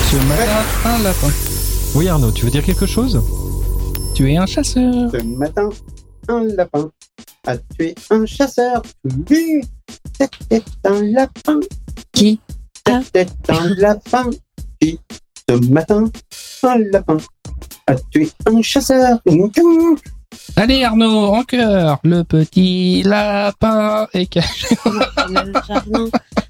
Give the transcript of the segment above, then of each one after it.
Ce matin, un lapin. Oui Arnaud, tu veux dire quelque chose? Tu es un chasseur. Ce matin, un lapin a tué un chasseur. Oui, c'était un lapin. Qui? C'était un lapin. Qui? Ce matin, un lapin a tué un chasseur. Allez Arnaud, en chœur. Le petit lapin est caché. Le jardin.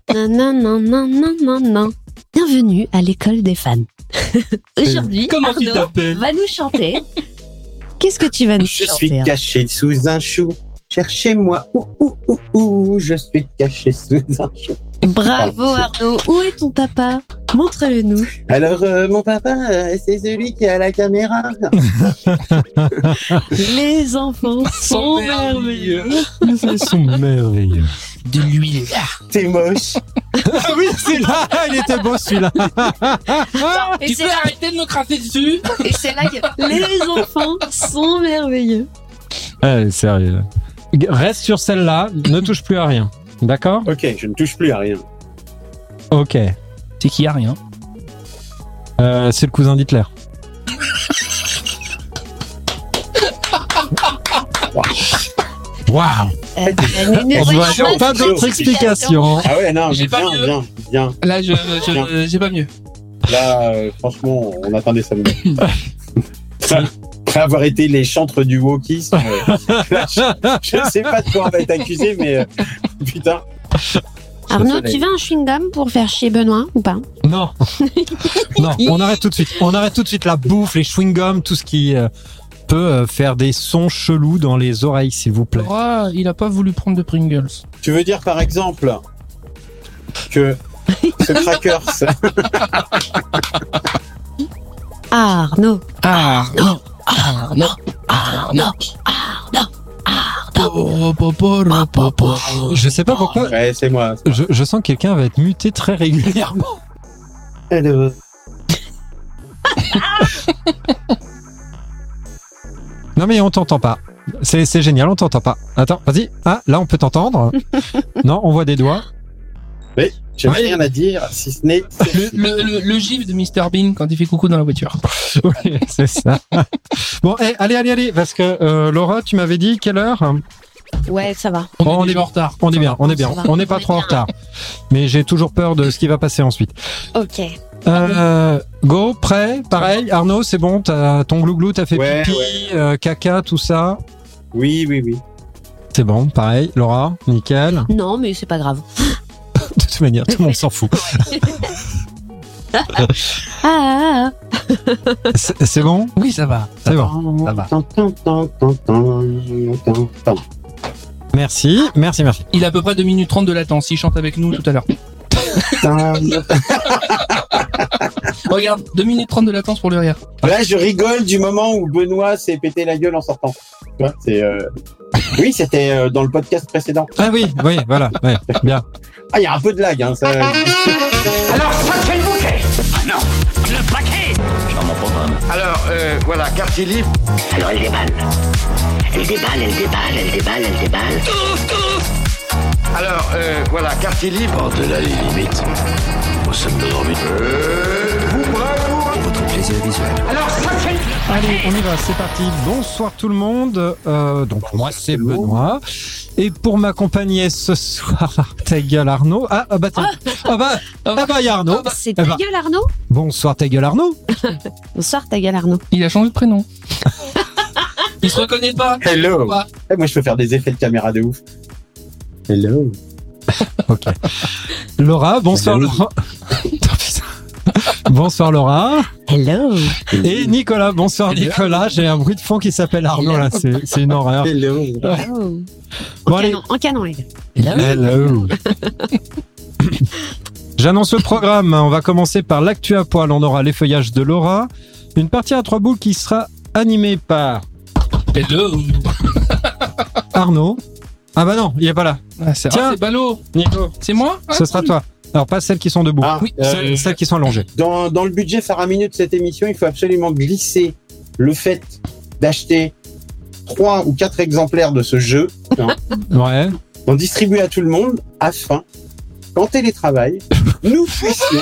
Non. Bienvenue à l'école des fans. Aujourd'hui, Comment tu Arnaud t'appelles? va nous chanter. Qu'est-ce que tu vas nous Je chanter? suis caché sous un chou. Cherchez-moi. Ouh. Je suis caché sous un chou. Bravo Arnaud. Où est ton papa? Montre-le nous. Alors, mon papa, c'est celui qui a la caméra. Les enfants sont merveilleux. Ils sont merveilleux. De l'huile. C'est moche. Ah oui, c'est là, il était beau celui-là. Et Tu c'est peux là, arrêter de me cracher dessus? et c'est là que les enfants sont merveilleux. Allez, sérieux. Reste sur celle-là, ne touche plus à rien. D'accord? Ok, je ne touche plus à rien. Ok. C'est qu'il y a rien. C'est le cousin d'Hitler. Waouh! On doit avoir pas d'autres explications. Ah ouais, non, J'ai mais pas mieux. bien. Là, j'ai pas mieux. Là, franchement, on attendait ça. Après avoir été les chantres du wokisme, là, je sais pas de quoi on va être accusé, mais putain. Arnaud, tu veux un chewing-gum pour faire chier Benoît ou pas? Non. Non, on arrête tout de suite. On arrête tout de suite la bouffe, les chewing-gums, tout ce qui peut faire des sons chelous dans les oreilles, s'il vous plaît. Laura, il a pas voulu prendre de Pringles. Tu veux dire par exemple que ce crackers, Arnaud. Arnaud. Je sais pas pourquoi. ouais, c'est moi. Je sens que quelqu'un va être muté très régulièrement. Hello. Non mais on t'entend pas. C'est génial, on t'entend pas. Attends, vas-y. Ah, là on peut t'entendre. Non, on voit des doigts. Oui, j'ai Ouais. rien à dire, si ce n'est. Le gif de Mr Bean quand il fait coucou dans la voiture. Oui, c'est ça. Bon, allez, parce que Laura, tu m'avais dit quelle heure? Ouais, ça va. On On est est déjà en retard. On est bien. Ça va. On n'est pas trop en retard. Mais j'ai toujours peur de ce qui va passer ensuite. Ok. Go, prêt, pareil. Arnaud, c'est bon, t'as ton glouglou, t'as fait Ouais, pipi, caca, tout ça. Oui. C'est bon, pareil. Laura, nickel. Non, mais c'est pas grave. De toute manière, tout le monde s'en fout. Ah. C'est bon? Oui, ça va. C'est bon. Ça va. Merci. Il a à peu près 2 minutes 30 de latence. Il chante avec nous tout à l'heure. Regarde, 2 minutes 30 de latence pour le rire. Là, je rigole du moment où Benoît s'est pété la gueule en sortant. Tu vois, c'est. Oui, c'était dans le podcast précédent. Ah oui, voilà, ouais, bien. Ah, il y a un peu de lag, hein. Ça... Alors, sacré le bouquet. Ah non, le paquet. J'en m'en programme. Alors, voilà, quartier libre. Alors, elle déballe. Alors, voilà, quartier libre. Par-delà les limites, moi, ça me donne envie de... Vous, bravo. Pour votre plaisir visuel. Alors, sacré... Allez, on y va, c'est parti. Bonsoir tout le monde. Donc moi c'est Benoît. Et pour m'accompagner ce soir, ta gueule Arnaud. Ah bah tiens. Ah bah y a Arnaud. C'est Eh ta ben, gueule Arnaud? bonsoir ta gueule Arnaud. Bonsoir ta gueule Arnaud. Il a changé de prénom. Il se reconnaît pas. Hello. Ouais. Eh, moi, je peux faire des effets de caméra de ouf. Hello. Ok. Laura, bonsoir Hello. Laura. Bonsoir Laura. Hello. Et Nicolas, bonsoir Nicolas. J'ai un bruit de fond qui s'appelle Arnaud là, c'est une horreur. Hello. Oh. Bon, allez. En canon, les gars. Hello. J'annonce le programme. On va commencer par l'actu à poil. On aura l'effeuillage de Laura. Une partie à 3 boules qui sera animée par Hello. Arnaud. Ah bah non, il est pas là. Ah, c'est Tiens. c'est ballot. Nico, C'est moi? ce sera toi. Alors pas celles qui sont debout. Ah, Oui, Celles qui sont allongées. dans le budget faramineux de cette émission, il faut absolument glisser le fait d'acheter 3 ou 4 exemplaires de ce jeu, hein, Ouais. d'en distribuer à tout le monde afin qu'en télétravail, nous puissions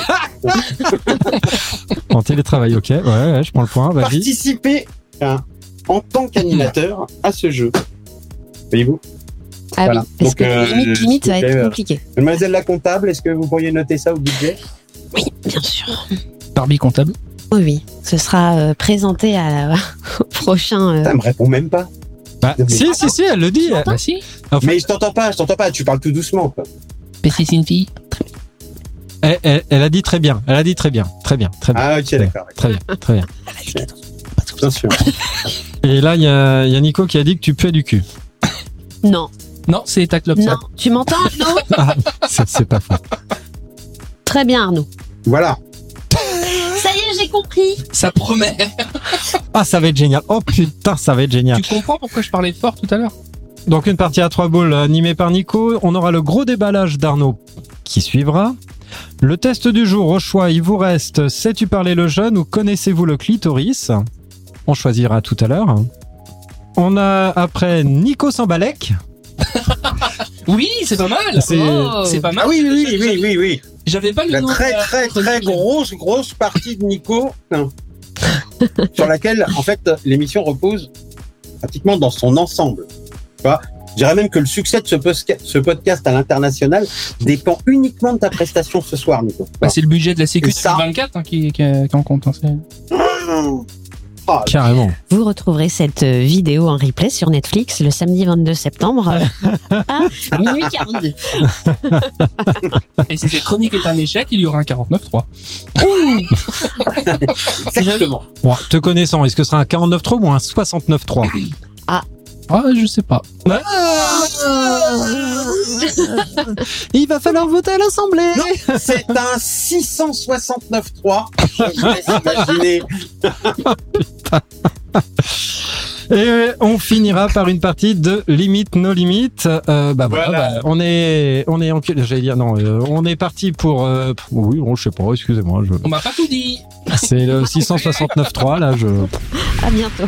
En télétravail, ok. Ouais, je prends le point. Vas-y. participer en tant qu'animateur à ce jeu. Voyez-vous? Ah Voilà. oui, parce Donc, que limite, ça va s'il vous être plaît, compliqué. Mademoiselle la comptable, est-ce que vous pourriez noter ça au budget? Oui, bien sûr. Barbie comptable. Oui, oui. Ce sera présenté au prochain. Ça me répond même pas. Bah, si, elle le dit. Bah si. Enfin, Mais je t'entends pas, tu parles tout doucement, quoi. Pessi, c'est une fille. elle a dit très bien. Elle a dit très bien. Très bien. Très bien. Ah, ok, d'accord. Très bien. Très bien. Bien sûr. Et là, il y a Nico qui a dit que tu puais du cul. Non, Non, c'est ta clope, ça. non. Tu m'entends, Arnaud? Ah, c'est pas faux. Très bien, Arnaud. Voilà. Ça y est, j'ai compris. Ça promet. Ah, ça va être génial. Oh putain, ça va être génial. Tu comprends pourquoi je parlais fort tout à l'heure? Donc une partie à 3 boules animée par Nico. On aura le gros déballage d'Arnaud qui suivra. Le test du jour au choix, il vous reste sais-tu parler le jeune ou connaissez-vous le clitoris? On choisira tout à l'heure. On a après Nico Sambalek. Oui, c'est pas mal. C'est pas mal. Ah oui. J'avais pas le La nom. très grosse partie de Nico, sur laquelle, en fait, l'émission repose pratiquement dans son ensemble. Tu vois, je dirais même que le succès de ce podcast à l'international dépend uniquement de ta prestation ce soir, Nico. Bah, c'est le budget de la Sécu Et ça 2024 qui en compte. Hein, Carrément. Vous retrouverez cette vidéo en replay sur Netflix le samedi 22 septembre à minuit 42. Et si cette chronique est un échec, il y aura un 49.3. Exactement. Bon, te connaissant, est-ce que ce sera un 49.3 ou un 69.3? Ah, je sais pas. Il va falloir voter à l'Assemblée. Non, c'est un 669.3. Je vous laisse imaginer. Et on finira par une partie de Limite No Limite. Voilà. On est en j'allais dire non, on est parti pour oui, bon, je sais pas, excusez-moi, On m'a pas tout dit. c'est le 669.3 là, À bientôt.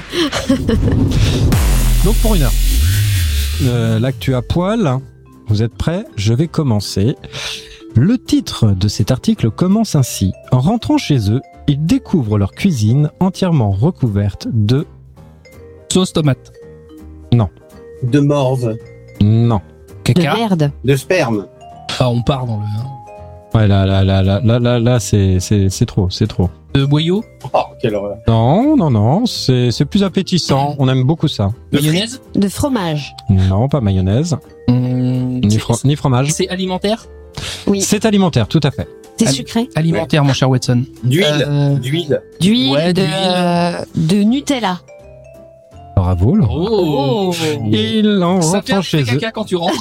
Donc pour une heure. L'actu à poil. Vous êtes prêts? Je vais commencer. Le titre de cet article commence ainsi. En rentrant chez eux, ils découvrent leur cuisine entièrement recouverte de... Sauce tomate. De morve, Non. De Caca. merde. de sperme. Ah, on part dans le. Ouais, là, c'est trop. De boyau. Oh, quelle horreur. Non, c'est plus appétissant. On aime beaucoup ça. Mayonnaise. De fromage. Non, pas mayonnaise, ni fromage. C'est alimentaire. Oui. C'est alimentaire, tout à fait. C'est sucré. Alimentaire, mon cher Watson. D'huile. D'huile. Ouais, de Nutella. Bravo, Laurent. Oh. Il en Ça fait un rentre chez effet eux. caca quand tu rentres.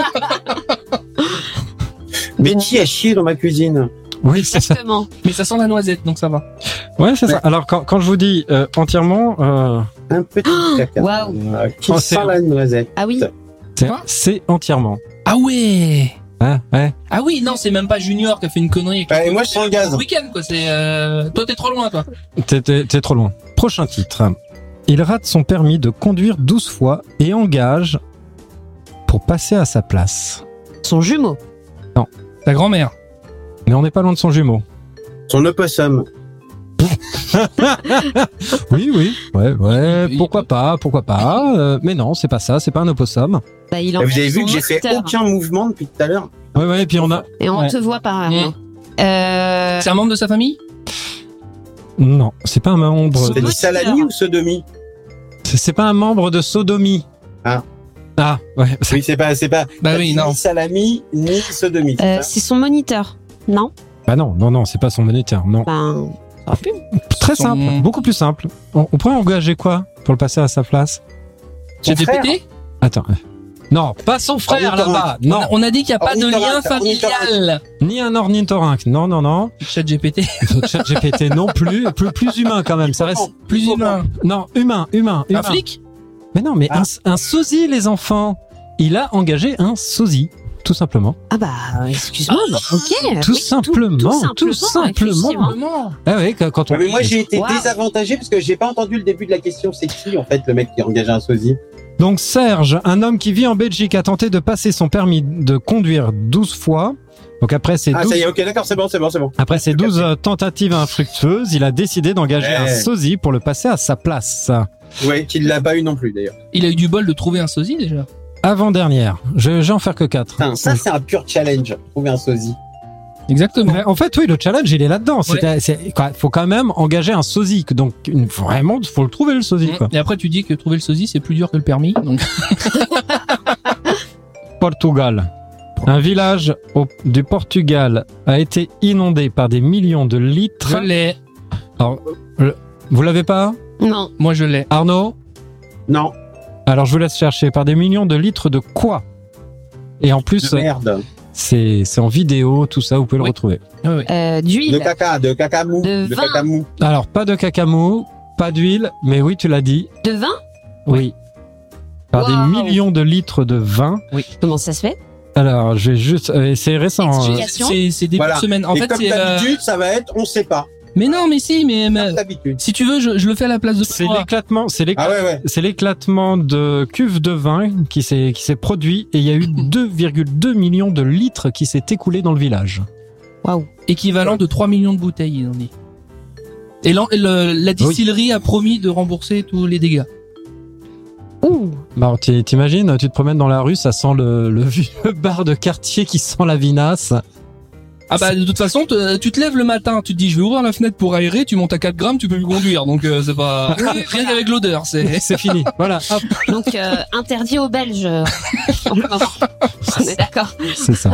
Mais qui a chié dans ma cuisine? Oui, c'est ça. Exactement. Mais ça sent la noisette, donc ça va. Ouais, c'est ça. Alors, quand je vous dis entièrement, Un petit caca. Waouh. Qui Oh, sent c'est- la noisette. Ah oui. c'est entièrement. Ah ouais. Hein, ouais. Ah oui, non, c'est même pas Junior qui a fait une connerie. Et moi, je sens le gaz. Week-end, quoi. C'est. Toi, t'es trop loin, toi. T'es trop loin. Prochain titre. Il rate son permis de conduire 12 fois et engage pour passer à sa place. Son jumeau. Ta grand-mère. Mais on n'est pas loin de son jumeau. Son opossum. Oui. Ouais. Oui. Pourquoi pas. Mais non, c'est pas ça. C'est pas un opossum. Bah, il Vous engage avez vu son que j'ai fait moniteur. aucun mouvement depuis tout à l'heure? Ouais. Et puis on a. Et on Ouais. te voit pas, Arnaud. C'est un membre de sa famille. Non, c'est pas un membre. C'est De... du salami ou sodomie? C'est pas un membre de sodomie. Ah. Ah, ouais. Oui, c'est pas. Bah oui, non. Ni salami, ni sodomie. c'est ça C'est son moniteur. Non. Bah non, c'est pas son moniteur. Non. Ben. Ça aurait pu. Très Son- simple, beaucoup plus simple. On pourrait engager quoi pour le passer à sa place? Son frère. ChatGPT. Attends. Non, pas son frère Ornithorynque. là-bas. Non, On a dit qu'il n'y a pas de lien Ornithorynque, familial. ni un ornithorynque. Non. ChatGPT. ChatGPT non plus. Plus humain quand même. Ça reste. Plus humain. Non, humain. Un flic. Mais non, mais Ah. un sosie, les enfants. Il a engagé un sosie, tout simplement. Ah bah, excuse-moi. mais ok. Tout Oui, simplement, tout simplement. effectivement. Ah oui, quand on. Ouais, mais moi, j'ai été Wow. désavantagé parce que j'ai pas entendu le début de la question. C'est qui, en fait, le mec qui a engagé un sosie? Donc Serge, un homme qui vit en Belgique, a tenté de passer son permis de conduire 12 fois. Donc après ces 12, Ah, ça y est, ok, d'accord, c'est bon. après ces 12 tentatives infructueuses, il a décidé d'engager un sosie pour le passer à sa place. Ouais, qu'il l'a pas eu non plus, d'ailleurs. Il a eu du bol de trouver un sosie déjà. Avant-dernière, je vais en faire que 4. Putain, ça, c'est un pur challenge. Trouver un sosie. Exactement. En fait, oui, le challenge, il est là-dedans. Ouais. Faut quand même engager un sosie. Donc, vraiment, faut le trouver, le sosie, quoi. Et après, tu dis que trouver le sosie, c'est plus dur que le permis. Donc... Portugal. Un village du Portugal a été inondé par des millions de litres. Je l'ai. Alors, vous l'avez pas, Non. Moi, je l'ai. Arnaud? Non. Alors, je vous laisse chercher. Par des millions de litres de quoi? Et en plus, Merde. c'est en vidéo, tout ça, vous pouvez le Oui. retrouver. Oui, oui. D'huile. De caca mou. De vin. caca mou. Alors, pas de cacamou, pas d'huile, mais oui, tu l'as dit. De vin. Oui. Par Waouh. des millions de litres de vin. Comment ça se fait? Alors, je vais juste... c'est récent. Hein. Explication. C'est début Voilà. de semaine. En Et fait, comme c'est. d'habitude, ça va être, on sait pas. Mais non, mais si, mais Comme d'habitude. si tu veux, je le fais à la place de C'est toi. l'éclatement, Ah ouais. c'est l'éclatement de cuves de vin qui s'est produit et il y a eu 2,2 millions de litres qui s'est écoulé dans le village. Waouh. Équivalent de 3 millions de bouteilles, il en dit. Et la distillerie a promis de rembourser tous les dégâts. Ouh. Bah, t'imagines, tu te promènes dans la rue, ça sent le vieux bar de quartier qui sent la vinasse. Ah bah de toute façon, tu te lèves le matin, tu te dis je vais ouvrir la fenêtre pour aérer, tu montes à 4 grammes, tu peux plus conduire. Donc c'est pas... Rien qu'avec l'odeur, c'est... C'est fini, voilà. Hop. Donc interdit aux Belges. Pour le moment. On est d'accord. C'est ça.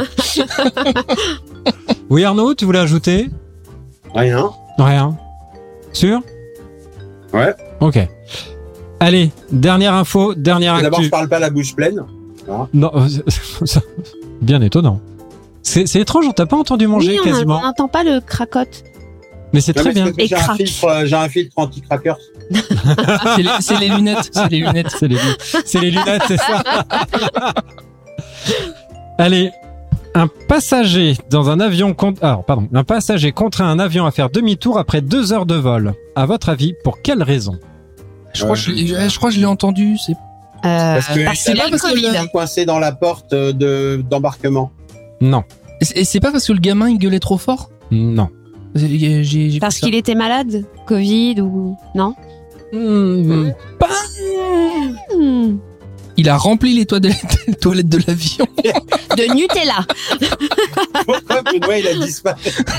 Oui, Arnaud, tu voulais ajouter? Rien. Rien. Sûr? Ouais. Ok. Allez, dernière info, dernière D'abord, actu. je parle pas la bouche pleine. Non, bien étonnant. C'est étrange, on t'a pas entendu manger Oui, quasiment. on n'entend pas le cracotte. Mais c'est très Ouais, bien. parce que Et J'ai un filtre anti-crackers. c'est les lunettes, c'est les lunettes. C'est les lunettes, c'est ça. Allez, un passager un passager contraint un avion à faire demi-tour après 2 heures de vol. À votre avis, pour quelle raison? Je crois que je l'ai entendu. C'est Parce que Parce qu'il a le parce que Covid. est coincé dans la porte d'embarquement. Non, et c'est pas parce que le gamin il gueulait trop fort. non. J'ai Parce fait ça. qu'il était malade, Covid ou non? Hmm, Hmm. Il a rempli les toilettes de l'avion. De Nutella. Pourquoi Benoît, il a disparu?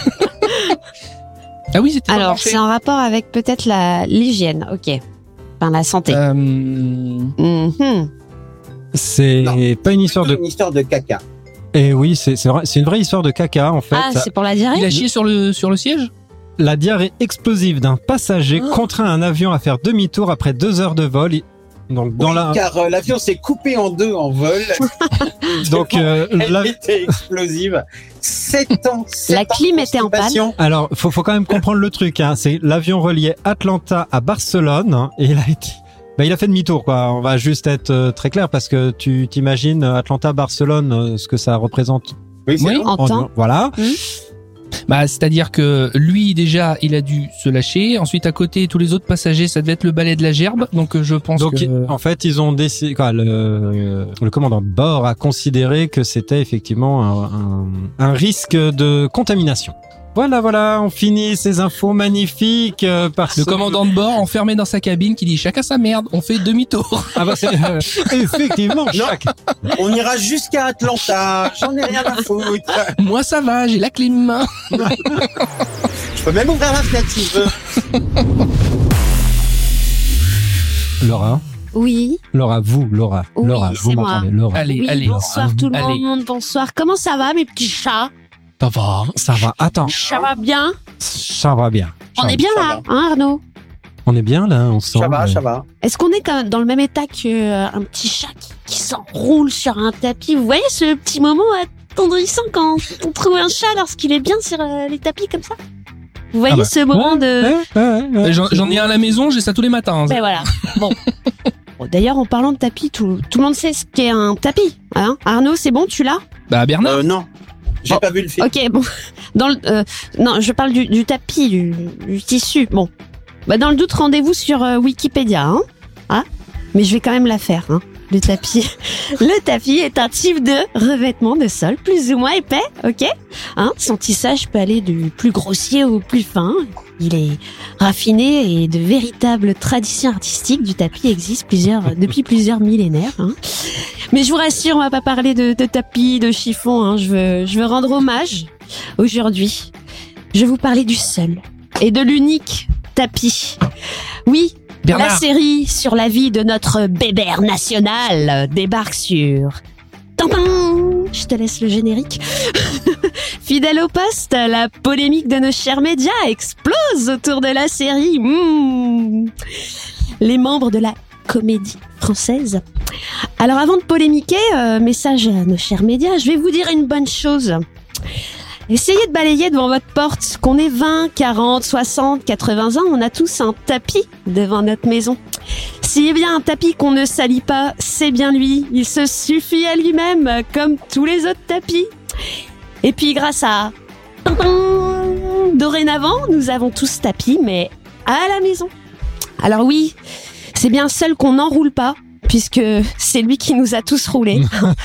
Ah oui, c'était pas Alors marché. c'est en rapport avec peut-être l'hygiène, ok. Enfin la santé. Mhm. C'est Non. pas une histoire de. Une histoire de caca. Eh oui, c'est vrai, c'est une vraie histoire de caca en fait. Ah, c'est pour la diarrhée? Il a chié sur le siège. La diarrhée explosive d'un passager contraint un avion à faire demi-tour après 2 heures de vol. Donc dans la. Car l'avion s'est coupé en deux en vol. Donc Elle était explosive. 7 ans. 7 La ans clim de était en panne. constipation. Alors, faut quand même comprendre le truc. Hein. C'est l'avion reliait Atlanta à Barcelone hein, et il a fait demi-tour. Quoi. On va juste être très clair parce que tu t'imagines Atlanta-Barcelone, ce que ça représente. Oui, c'est Oui. long. En temps. Voilà. Bah, c'est-à-dire que lui, déjà, il a dû se lâcher. Ensuite, à côté, tous les autres passagers, ça devait être le balai de la gerbe. Donc, je pense Donc, que... en fait, ils ont décidé. Quoi, le commandant de bord a considéré que c'était effectivement un risque de contamination. Voilà, on finit ces infos magnifiques par Le commandant de bord, enfermé dans sa cabine, qui dit « Chacun sa merde, on fait demi-tour. Ah bah c'est effectivement chaque. On ira jusqu'à Atlanta. J'en ai rien à foutre. Moi, ça va, j'ai la clim. Je peux même ouvrir la fenêtre si je veux. Laura, Oui. Laura, vous Laura, vous c'est m'entendez, moi. Laura. Allez, Oui, allez. bonsoir tout le Allez. monde, bonsoir. Comment ça va mes petits chats? Ça va. Attends, Ça va bien? ça va bien. On est bien ça là, hein Arnaud? On est bien là, ensemble. Ça va. Est-ce qu'on est quand même dans le même état qu'un petit chat qui s'enroule sur un tapis? Vous voyez ce petit moment attendrissant quand on trouve un chat lorsqu'il est bien sur les tapis comme ça? Vous voyez Ah bah. ce moment de... Ouais. J'en ai un à la maison, j'ai ça tous les matins. Ben voilà. Bon. Bon, d'ailleurs, en parlant de tapis, tout le monde sait ce qu'est un tapis. Hein Arnaud, c'est bon, tu l'as? Bah, Bernard. Non. J'ai Oh. pas vu le film. Ok, bon. Dans le, non, je parle du tapis, du tissu. Bon. Bah, dans le doute, rendez-vous sur Wikipédia. Hein mais je vais quand même la faire. Hein Le tapis est un type de revêtement de sol plus ou moins épais, ok ? Son tissage peut aller du plus grossier au plus fin. Il est raffiné et de véritables traditions artistiques du tapis existent depuis plusieurs millénaires. Mais je vous rassure, on va pas parler de tapis, de chiffon. Je veux rendre hommage aujourd'hui. Je vais vous parler du seul et de l'unique tapis. Oui. Bernard. La série sur la vie de notre bébert national débarque sur... Tintin. Je te laisse le générique. Fidèle au poste, la polémique de nos chers médias explose autour de la série. Les membres de la Comédie Française. Alors avant de polémiquer, message à nos chers médias, je vais vous dire une bonne chose. Essayez de balayer devant votre porte. Qu'on ait 20, 40, 60, 80 ans, on a tous un tapis devant notre maison. S'il y a bien un tapis qu'on ne salit pas, c'est bien lui. Il se suffit à lui-même, comme tous les autres tapis. Et puis grâce à... Dorénavant, nous avons tous tapis, mais à la maison. Alors oui, c'est bien seul qu'on n'enroule pas, puisque c'est lui qui nous a tous roulés.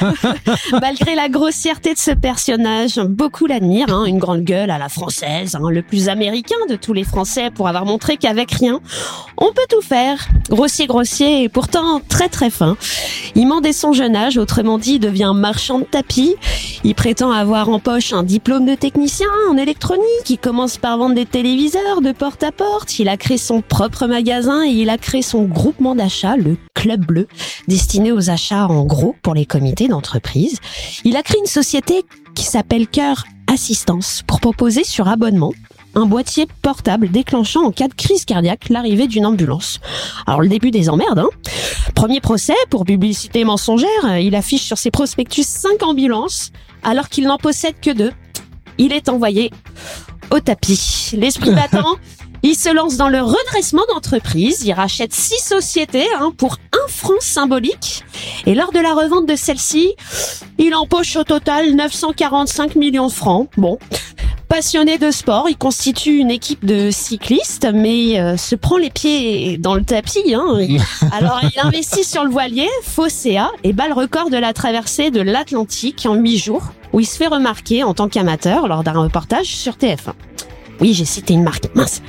Malgré la grossièreté de ce personnage, beaucoup l'admirent, une grande gueule à la française, le plus américain de tous les Français pour avoir montré qu'avec rien, on peut tout faire. Grossier et pourtant très très fin. Il ment dès son jeune âge, autrement dit, il devient marchand de tapis. Il prétend avoir en poche un diplôme de technicien en électronique. Il commence par vendre des téléviseurs de porte à porte. Il a créé son propre magasin et il a créé son groupement d'achat, le Club Bleu, destiné aux achats en gros pour les comités d'entreprise. Il a créé une société qui s'appelle Cœur Assistance pour proposer sur abonnement un boîtier portable déclenchant en cas de crise cardiaque l'arrivée d'une ambulance. Alors le début des emmerdes, Premier procès pour publicité mensongère, il affiche sur ses prospectus 5 ambulances alors qu'il n'en possède que 2. Il est envoyé au tapis. L'esprit battant, il se lance dans le redressement d'entreprise, il rachète 6 sociétés pour 1 franc symbolique. Et lors de la revente de celle-ci, il empoche au total 945 millions de francs. Bon, passionné de sport, il constitue une équipe de cyclistes, mais se prend les pieds dans le tapis. Alors il investit sur le voilier, Fosséa, et bat le record de la traversée de l'Atlantique en 8 jours, où il se fait remarquer en tant qu'amateur lors d'un reportage sur TF1. Oui, j'ai cité une marque, mince.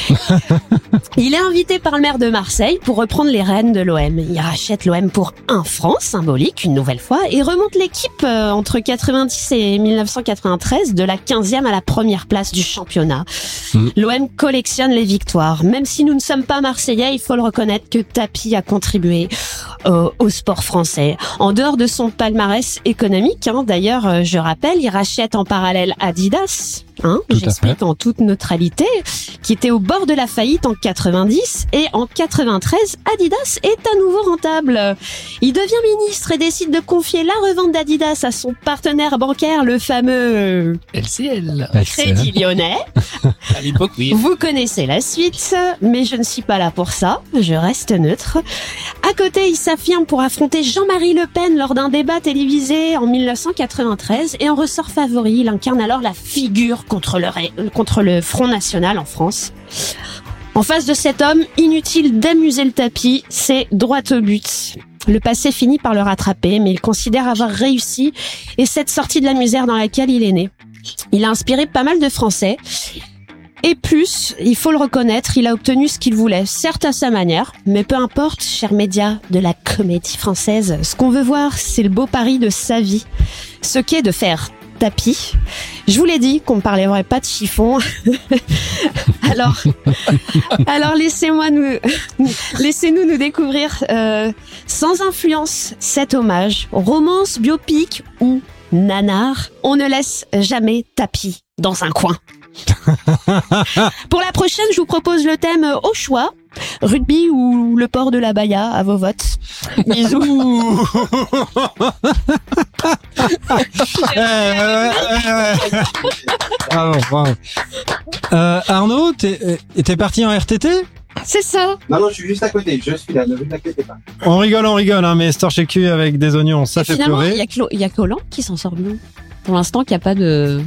Il est invité par le maire de Marseille pour reprendre les rênes de l'OM. Il rachète l'OM pour 1 franc symbolique, une nouvelle fois, et remonte l'équipe entre 90 et 1993 de la 15e à la première place du championnat. L'OM collectionne les victoires. Même si nous ne sommes pas marseillais, il faut le reconnaître que Tapie a contribué au sport français. En dehors de son palmarès économique, d'ailleurs, je rappelle, il rachète en parallèle Adidas, j'explique en toute neutralité, qui était au bord de la faillite en 90, et en 93, Adidas est à nouveau rentable. Il devient ministre et décide de confier la revente d'Adidas à son partenaire bancaire, le fameux LCL. Crédit Lyonnais. À l'époque, oui. Vous connaissez la suite, mais je ne suis pas là pour ça, je reste neutre. À côté, il s'affirme pour affronter Jean-Marie Le Pen lors d'un débat télévisé en 1993, et en ressort favori, il incarne alors la figure contre le Front National en France. En face de cet homme, inutile d'amuser le tapis, c'est droit au but. Le passé finit par le rattraper, mais il considère avoir réussi, et cette sortie de la misère dans laquelle il est né. Il a inspiré pas mal de Français. Et plus, il faut le reconnaître, il a obtenu ce qu'il voulait, certes à sa manière, mais peu importe, chers médias de la Comédie Française, ce qu'on veut voir, c'est le beau pari de sa vie, ce qu'est de faire tapis. Je vous l'ai dit qu'on ne parlerait pas de chiffon. Alors laissez-nous nous découvrir sans influence cet hommage, romance, biopic ou nanar. On ne laisse jamais Tapie dans un coin. Pour la prochaine, je vous propose le thème au choix, rugby ou le port de la baya, à vos votes. Bisous. Bravo. Arnaud, t'es parti en RTT? C'est ça. Non, je suis juste à côté. Je suis là, ne vous inquiétez pas. On rigole, mais torché cul avec des oignons, ça fait finalement, pleurer. Il y a Collant qui s'en sort bien. Pour l'instant, qu'il n'y a pas de...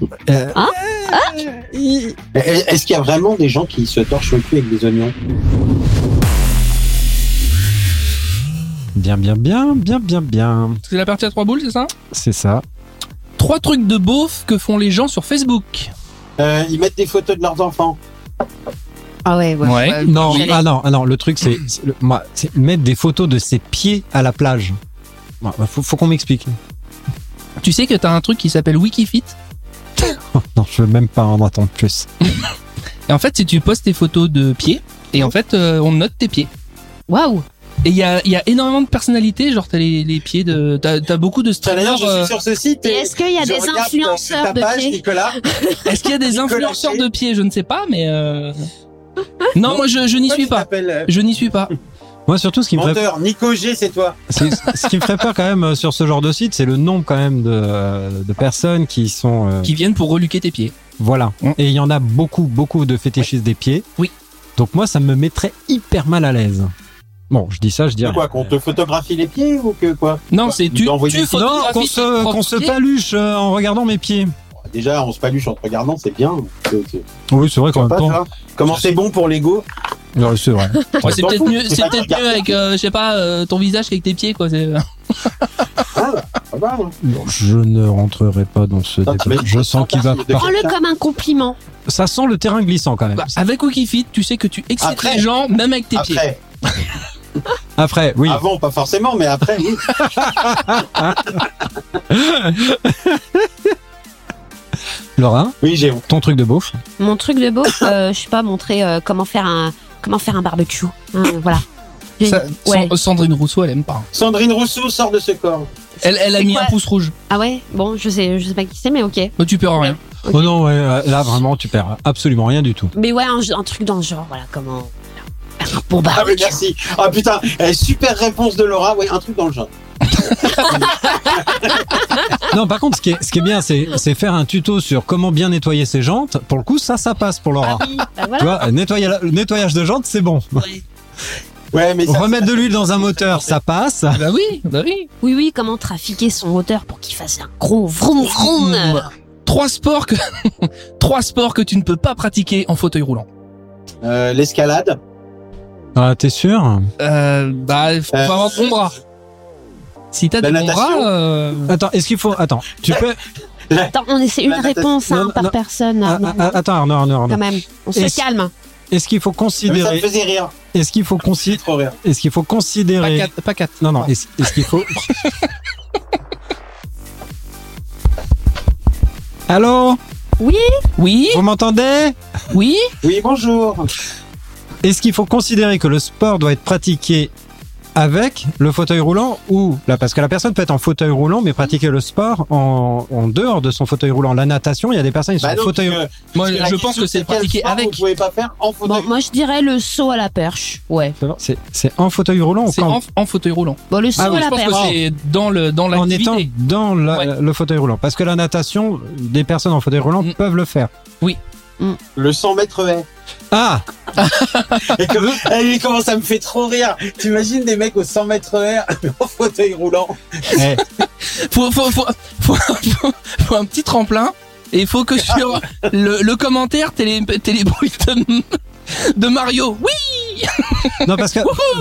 Est-ce qu'il y a vraiment des gens qui se torchent le cul avec des oignons? Bien. C'est la partie à 3 boules, c'est ça? C'est ça. 3 trucs de beauf que font les gens sur Facebook. Ils mettent des photos de leurs enfants. Ah ouais. Non, j'allais- non, le truc c'est mettre des photos de ses pieds à la plage. Faut qu'on m'explique. Tu sais que t'as un truc qui s'appelle Wikifit. Non, je veux même pas en entendre plus. Et en fait, si tu postes tes photos de pieds, et en fait, on note tes pieds. Waouh. Et il y a énormément de personnalités, genre t'as les pieds de... T'as beaucoup de D'ailleurs, streamers... je suis sur ce site. Et est-ce qu'il y a je des regarde influenceurs ta de page, pieds? Nicolas. Est-ce qu'il y a des Nicolas influenceurs Pied. de pieds? Je ne sais pas, mais... Non, moi je n'y Toi, suis tu pas. t'appelles, Je n'y suis pas. Moi surtout ce qui me ferait menteur. Nico G, c'est toi. ce qui me ferait peur quand même sur ce genre de site, c'est le nombre quand même de personnes qui sont Qui viennent pour reluquer tes pieds. voilà. Et il y en a beaucoup de fétichistes des pieds. Oui. Donc moi ça me mettrait hyper mal à l'aise. Bon, je dis ça, je dis De rien. quoi, qu'on te photographie les pieds ou que quoi? Non, c'est tu d'envoyer des- Non, photographies qu'on tes se propres pieds. paluche en regardant mes pieds. Déjà, on se paluche en te regardant, c'est bien. Oui, c'est vrai qu'en même Pas, temps. tu vois. Comment c'est bon pour l'ego? Ouais, c'est vrai. Ouais, c'est T'en peut-être fous, mieux, c'est c'est pas peut-être grave. mieux avec, je sais pas, ton visage qu'avec tes pieds, quoi. Ah, bah, hein. Bon, je ne rentrerai pas dans ce Ah, débat. mais- Je sens qu'il va pas. Prends-le comme un compliment. Ça sent le terrain glissant quand même. Bah, avec Wikifit, tu sais que tu excites Après- les gens, même avec tes pieds. Après, Après, oui. avant, pas forcément, mais après, oui. Laura, Oui, j'ai ton truc de beauf. Mon truc de beau, je sais pas, montrer comment faire un barbecue. Hein, voilà. Ça, Ouais. Sandrine Rousseau, elle aime pas. Sandrine Rousseau sort de ce corps. Elle a C'est mis quoi un pouce rouge. Ah ouais. Bon, je sais pas qui c'est, mais ok. Donc tu perds rien. Ok. Oh non, ouais, là vraiment tu perds absolument rien du tout. Mais ouais, un truc dans le genre, voilà, comment faire un bon Ah, mais barbecue. merci. Ah, putain, super réponse de Laura. Oui, un truc dans le genre. Non, par contre, ce qui est bien, c'est faire un tuto sur comment bien nettoyer ses jantes. Pour le coup, ça passe pour Laura. Ah oui, bah Tu voilà. vois, nettoyage de jantes, c'est bon. Ouais, mais ça, Remettre de l'huile dans un moteur, ça passe. Bah oui, bah oui. Oui, comment trafiquer son moteur pour qu'il fasse un gros vroom vroom. 3 sports que tu ne peux pas pratiquer en fauteuil roulant. l'escalade. Ah, t'es sûr? Bah, faut pas avoir ton bras. Si t'as La des bons natation. bras, Attends, est-ce qu'il faut... Attends, tu peux... Attends, c'est une La réponse natation. par Non, personne. Ah, Arnaud. ah, attends, Arnaud. Quand même, on se Est-ce- calme. Est-ce qu'il faut Mais ça me considérer... faisait rire. Est-ce qu'il faut C'est considérer... trop rire. Est-ce qu'il faut considérer... pas 4. Non, non, est-ce qu'il faut... Allô? Oui, Vous m'entendez? oui. Oui, bonjour. Est-ce qu'il faut considérer que le sport doit être pratiqué avec le fauteuil roulant ou là, parce que la personne peut être en fauteuil roulant mais pratiquer le sport en dehors de son fauteuil roulant. La natation, il y a des personnes qui sont Bah en non, fauteuil. parce que- Moi, parce que la je pense question, que c'est quel pratiqué sport avec. Vous pouvez pas faire en fauteuil. Bon, moi je dirais le saut à la perche. Ouais. C'est en fauteuil roulant ou C'est quand- en fauteuil roulant. Bon, le saut Ah oui, à Je la pense perche. que c'est dans en étant l'activité. dans Ouais. le fauteuil roulant. Parce que la natation, des personnes en fauteuil roulant Mm. peuvent le faire. Le 100 mètres haies. Ah, Comment ça me fait trop rire. T'imagines des mecs au 100 mètres haies en fauteuil roulant. eh, Faut un petit tremplin. Et il faut que sur le commentaire, t'aies les bruits de Mario. Oui. non parce que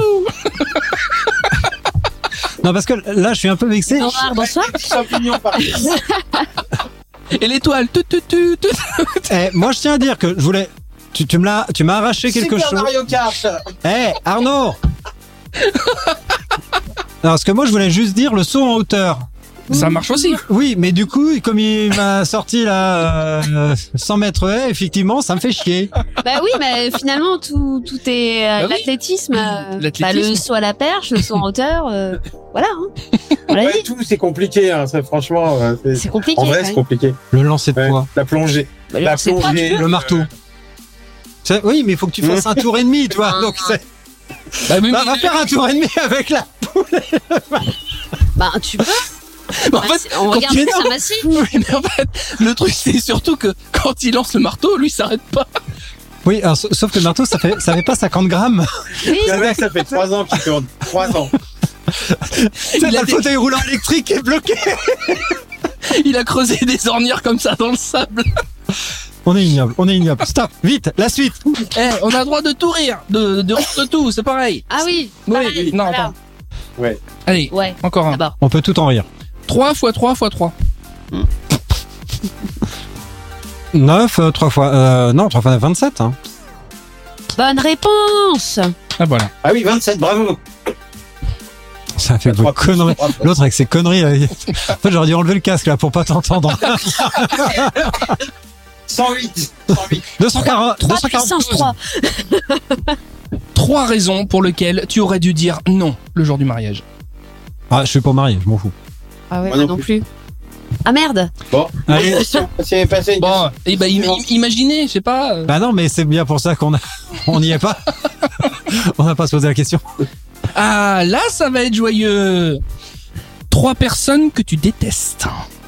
non parce que là, je suis un peu vexé. Bonsoir. Champignons par Et l'étoile. Moi, je tiens à dire que je voulais. Tu m'as arraché quelque Super chose. Mario Kart. Arnaud. Non, parce que moi, je voulais juste dire le saut en hauteur. Ça marche aussi. Oui, mais du coup, comme il m'a sorti là 100 mètres haies, effectivement, ça me fait chier. Bah oui, mais finalement tout est Bah oui. l'athlétisme. L'athlétisme. Le saut à la perche, le saut en hauteur. Voilà. Hein. On l'a Ouais, dit. tout, c'est compliqué. Hein, ça, franchement, C'est compliqué. en vrai, ouais. c'est compliqué. Le lancer de Ouais. poids, La plongée. Bah, La c'est pas, plongée. le marteau. Oui, mais il faut que tu fasses un tour et demi, tu vois. Ah. Donc, Bah, oui, va faire un tour et demi avec la. Bah tu peux. mais en fait, On quand regarde tu es ça massif. Oui, mais en fait, le truc c'est surtout que quand il lance le marteau, lui il s'arrête pas. Oui, alors, sauf que le marteau, ça fait pas 50 grammes. Oui. Le mec, ça fait 3 ans qu'il tourne. 3 ans. Tu sais, a t'as le des- fauteuil roulant électrique qui est bloqué. Il a creusé des ornières comme ça dans le sable. On est ignoble. Stop, vite, la suite. Eh, on a le droit de tout rire, de rire de tout, c'est pareil. Ah oui. Oui, pareil, oui, non, voilà. attends. Allez, Ouais, encore un. d'abord. On peut tout en rire. 3 x 3 x 3. 9, 3 fois... non, 3 fois 9, 27. Hein. Bonne réponse. Ah voilà. Ah oui, 27, bravo. Ça fait vos 3 plus, conneries. 3 plus. L'autre avec ses conneries. En fait, j'aurais dû enlever le casque là pour pas t'entendre. 108. 240. 3 puissance 3. 3 raisons pour lesquelles tu aurais dû dire non le jour du mariage. Ah, je suis pas marié, je m'en fous. Ah ouais, Moi moi non non plus. Ah merde. Bon, Allez. question. C'est passé. Bon, et bah imaginez, je sais pas. Bah non, mais c'est bien pour ça on n'y est pas. On n'a pas se poser la question. Ah, là ça va être joyeux. 3 personnes que tu détestes.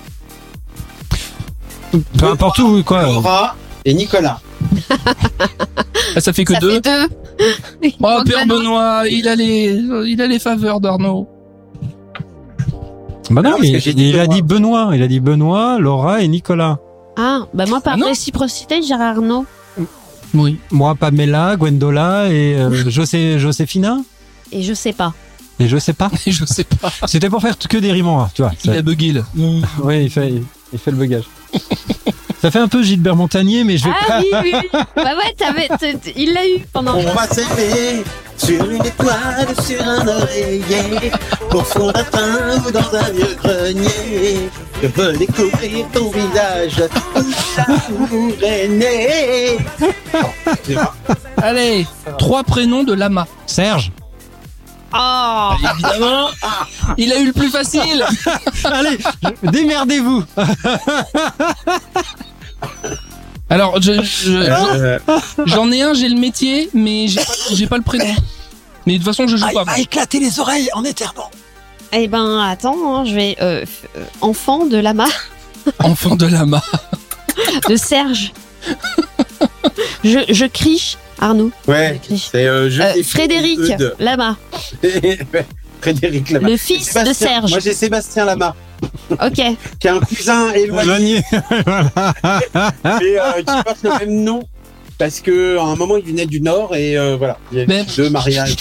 Peu importe où, quoi. Laura et Nicolas. Ah, ça fait que Ça 2. fait 2. Oh, Père Benoît, il a les faveurs d'Arnaud. Bah non, Non, parce que j'ai dit il a Laura. dit Benoît. Il a dit Benoît, Laura et Nicolas. Ah, bah moi par Ah non. réciprocité, je dirais Arnaud. Oui. Moi, Pamela, Gwendola et Joséphina. Et je sais pas. Et je sais pas. Je sais pas. C'était pour faire que des rimes en A, tu vois. Il a bugué là. Oui, il fait le bugage. Ça fait un peu Gilbert Montagnier, mais je vais Ah pas. oui, oui, oui. Bah ouais, il l'a eu pendant. On va s'aimer sur une étoile, sur un oreiller, au fond d'un train ou dans un vieux grenier. Je veux découvrir ton visage, où l'amour est né. Allez, 3 prénoms de lama. Serge. Oh. Évidemment, il a eu le plus facile. Allez, démerdez-vous. Alors, j'en ai un, j'ai le métier, mais j'ai pas le prénom. Mais de toute façon, je joue pas. éclater les oreilles en éternant. Eh ben attends, hein, je vais enfant de lama Enfant de lama. de Serge. Je crie Arnaud. Ouais, Je crie. c'est Frédéric Lama, Frédéric Lama. le fils de Sébastien. Serge. Moi j'ai Sébastien Lama, Ok. qui a un cousin éloigné, mais qui porte le même nom. Parce que à un moment il venait du Nord et voilà, il y a Mais- 2 mariages.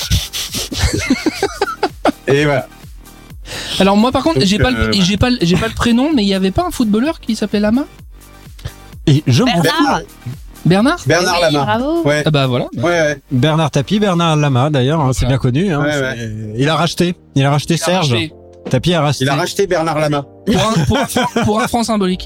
Et voilà. Alors moi, par contre, Donc, j'ai pas le prénom, mais il y avait pas un footballeur qui s'appelait Lama? Et je m'en Bernard. Bernard? Bernard Oui, Lama. bravo. Ouais. Ah bah voilà. Ouais. Bernard Tapie, Bernard Lama d'ailleurs, hein, c'est bien connu. Hein, Ouais, c'est- Il a racheté Serge. racheté. Tapie a racheté. Il a racheté Bernard Lama. Pour un franc symbolique.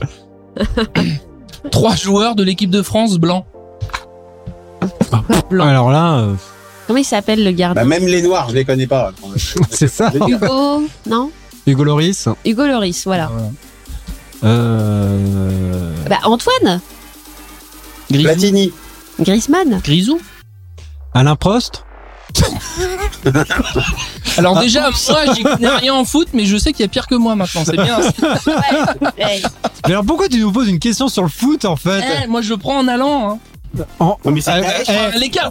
3 joueurs de l'équipe de France blancs. Blanc. Alors là, Comment il s'appelle le gardien? Bah, même les Noirs, je les connais pas. c'est ça. Hugo. Non. Hugo Loris. Hugo Loris, voilà. Euh... Bah Antoine. Grisou. Platini. Griezmann. Grisou. Alain Prost. Alors déjà, moi, j'y connais rien en foot, mais je sais qu'il y a pire que moi maintenant. C'est bien. Ouais. Mais alors pourquoi tu nous poses une question sur le foot en fait? Moi, je prends en allant. Hein. Non, mais c'est Les cartes.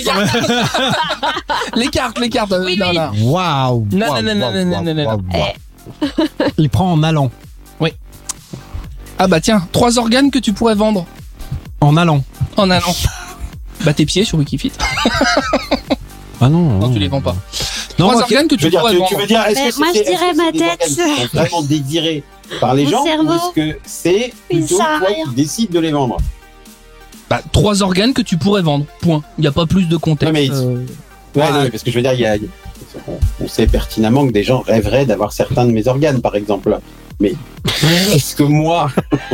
Les cartes. Oui, Non, oui. non. Waouh. Non, Waouh, non, non, waouh, non, non, waouh, non, non, waouh, non. waouh. Il prend en allant. Ah bah tiens, 3 organes que tu pourrais vendre En allant. en allant. Bah tes pieds sur Wikifit. Ah non. Non, tu les vends pas. Non, 3 moi, organes que Je veux tu dire, pourrais tu vendre. veux dire, est-ce Mais que moi, c'est- je dirais est-ce que ma c'est des tête. organes qui sont vraiment désirés par les Mon gens cerveau. ou est-ce que c'est Il plutôt sert à toi rien. qui décides de les vendre? Bah 3 organes que tu pourrais vendre. Point. Il y a pas plus de contexte. Ouais, mais- Ouais, non, mais parce que je veux dire, on sait pertinemment que des gens rêveraient d'avoir certains de mes organes, par exemple. Mais est-ce que moi,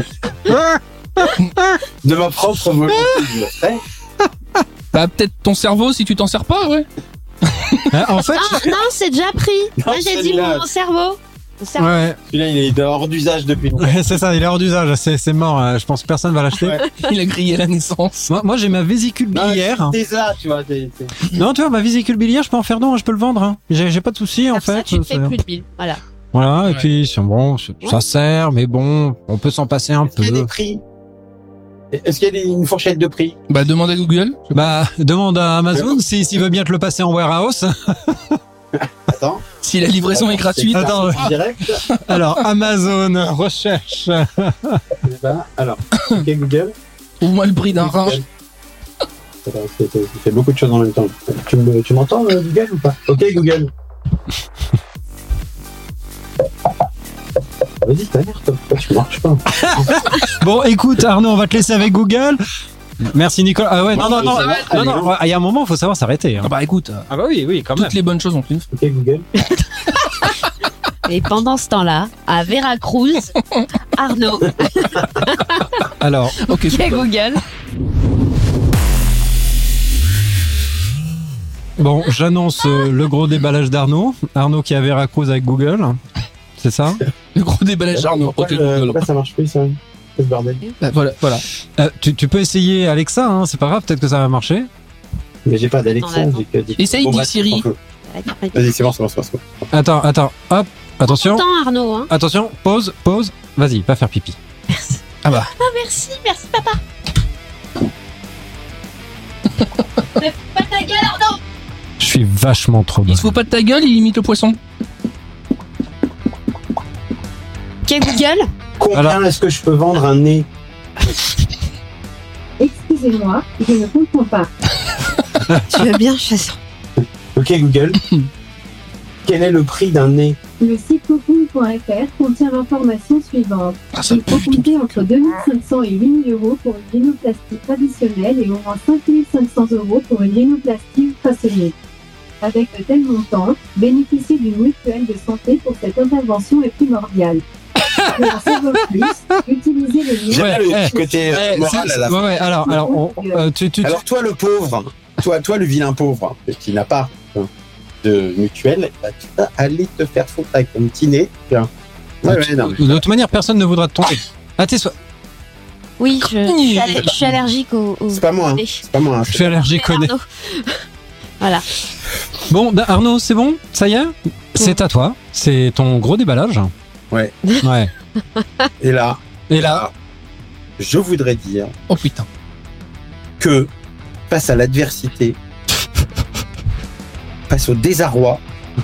de ma propre volonté, je le ferais? Bah peut-être ton cerveau si tu t'en sers pas, ouais. Hein, en fait, Non, c'est déjà pris. Moi j'ai dit celui-là. mon cerveau. Mon cerveau. ouais, Celui-là, il est hors d'usage depuis longtemps. ouais, c'est ça, il est hors d'usage, c'est mort. Je pense que personne va l'acheter. Ouais. Il a grillé la naissance. Moi, j'ai ma vésicule Non, biliaire. c'est ça, tu vois. Non, tu vois, ma vésicule biliaire, je peux en faire don, je peux le vendre. Hein. J'ai pas de souci en Comme ça, fait. tu fais c'est- plus de billes. Voilà. Voilà, et Ouais. puis bon, ça sert, mais bon, on peut s'en passer un Est-ce qu'il y a peu. des prix? Est-ce qu'il y a une fourchette de prix? Bah demande à Google. Bah, demande à Amazon s'il veut bien te le passer en warehouse. Attends. Si la livraison est gratuite. Attends, C'est direct. Alors, Amazon, recherche. Eh ben, alors, ok Google. Trouve-moi le prix d'un rein. Attends, tu fais beaucoup de choses en même temps. Tu m'entends Google ou pas? Ok Google. Vas-y, t'as l'air, toi, tu marches pas. Bon, écoute, Arnaud, on va te laisser avec Google. Merci, Nicolas. Ah ouais, non, il y a un moment, il faut savoir s'arrêter. Hein. Ah bah écoute, Ah bah oui, quand même. toutes les bonnes choses ont une fin. Ok, Google. Et pendant ce temps-là, à Veracruz, Arnaud, Alors, Ok, qui est Google. bon, j'annonce le gros déballage d'Arnaud. Arnaud qui est à Veracruz avec Google. C'est ça? le gros déballage Arnaud. Ok, Google. Pourquoi ça marche plus, ça? Ce bordel. Bah, voilà. Tu peux essayer Alexa, hein, c'est pas grave, peut-être que ça va marcher. Mais j'ai pas d'Alexa, Attends. j'ai que des... Essaye, Bon, dis bref, Siri. on peut. Vas-y, c'est bon. Attends, hop, attention. Attends, Arnaud. Hein. Attention, pause. Vas-y, va faire pipi. Ah bah. Ah, merci papa. Ne fous pas ta gueule, Arnaud. Je suis vachement trop bon. Il se fout pas de ta gueule, il imite le poisson. Qui est Google. Combien Alors- est-ce que je peux vendre un nez? Excusez-moi, je ne comprends pas. Tu veux bien, chasseur? Ok, Google. Quel est le prix d'un nez? Le site cocoon.fr contient l'information suivante. Ah, ça Il faut compter entre 2500 et 8000 euros pour une rhinoplastie traditionnelle et au moins 5500 euros pour une rhinoplastie façonnée. Avec de tels montants, bénéficier d'une mutuelle de santé pour cette intervention est primordial. Pour en savoir plus, utilisez le lien. Ouais, J'aime le eh, petit côté moral à la fin. ouais, alors, Alors toi le pauvre, toi le vilain pauvre, qui n'a pas de mutuelle, bah, tu vas aller te faire foutre avec ton petit nez. Tiens. Ouais, non. de toute manière, personne ne voudra te tomber. Ah, t'es Oui, je suis allergique au. C'est pas moi, hein. C'est pas moi. Hein. je suis allergique au nez. Arnaud. Voilà. Bon, Arnaud, c'est bon? Ça y est? C'est à toi. C'est ton gros déballage. Ouais. Ouais. Et là, je voudrais dire Oh putain. que face à l'adversité, face au désarroi,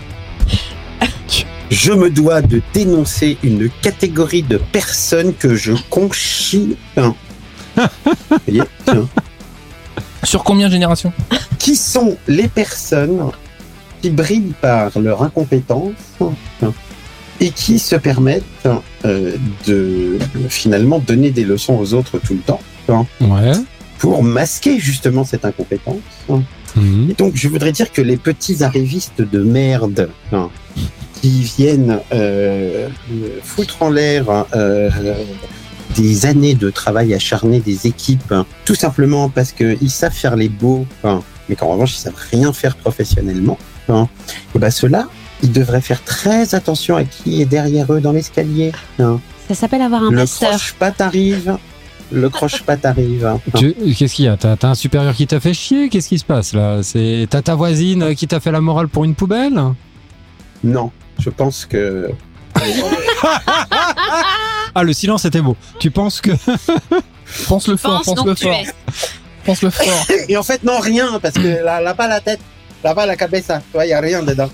je me dois de dénoncer une catégorie de personnes que je conchis. Vous voyez, tiens. Sur combien de générations? Qui sont les personnes qui brillent par leur incompétence et qui se permettent de finalement donner des leçons aux autres tout le temps Ouais. pour masquer justement cette incompétence. Mhm. Et donc je voudrais dire que les petits arrivistes de merde qui viennent foutre en l'air des années de travail acharné des équipes, tout simplement parce qu'ils savent faire les beaux, mais qu'en revanche ils savent rien faire professionnellement, et ben ceux-là, ils devraient faire très attention à qui est derrière eux dans l'escalier. Ça s'appelle avoir un Le master. croche-patte arrive. Qu'est-ce qu'il y a? T'as un supérieur qui t'a fait chier? Qu'est-ce qui se passe là? T'as ta voisine qui t'a fait la morale pour une poubelle? Non, je pense que... Ah, le silence était beau. Tu penses que... Pense-le fort, Pense donc pense-le tu fort. es. Pense-le fort. Et en fait, non, rien, parce que là pas la tête, là pas la cabeza, tu vois, il n'y a rien dedans.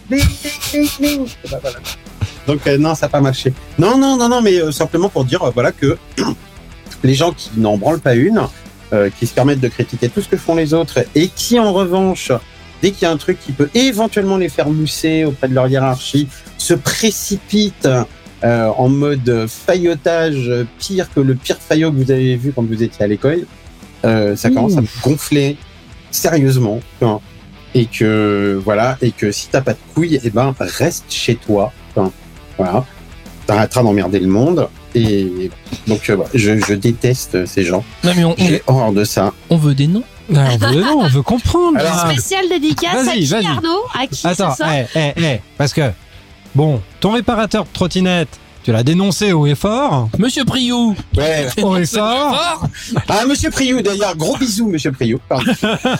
Donc, non, ça n'a pas marché. Non, mais simplement pour dire, voilà, que les gens qui n'en branlent pas une, qui se permettent de critiquer tout ce que font les autres, et qui, en revanche, dès qu'il y a un truc qui peut éventuellement les faire mousser auprès de leur hiérarchie, se précipitent en mode faillotage, pire que le pire faillot que vous avez vu quand vous étiez à l'école, ça commence à me gonfler sérieusement, et que voilà, et que si t'as pas de couilles, eh ben reste chez toi, voilà, t'arrêteras d'emmerder le monde. Et donc voilà, je déteste ces gens. Non mais J'ai horreur de ça. on veut des noms. on veut comprendre. Alors, là. Spécial dédicace à qui, Arnaud? À qui Attends, ça parce que, bon, ton réparateur de trottinette, tu l'as dénoncé haut et fort. Monsieur Priou. Ouais. Haut et fort. Ah, monsieur Priou, d'ailleurs, gros bisous, monsieur Priou. Pardon.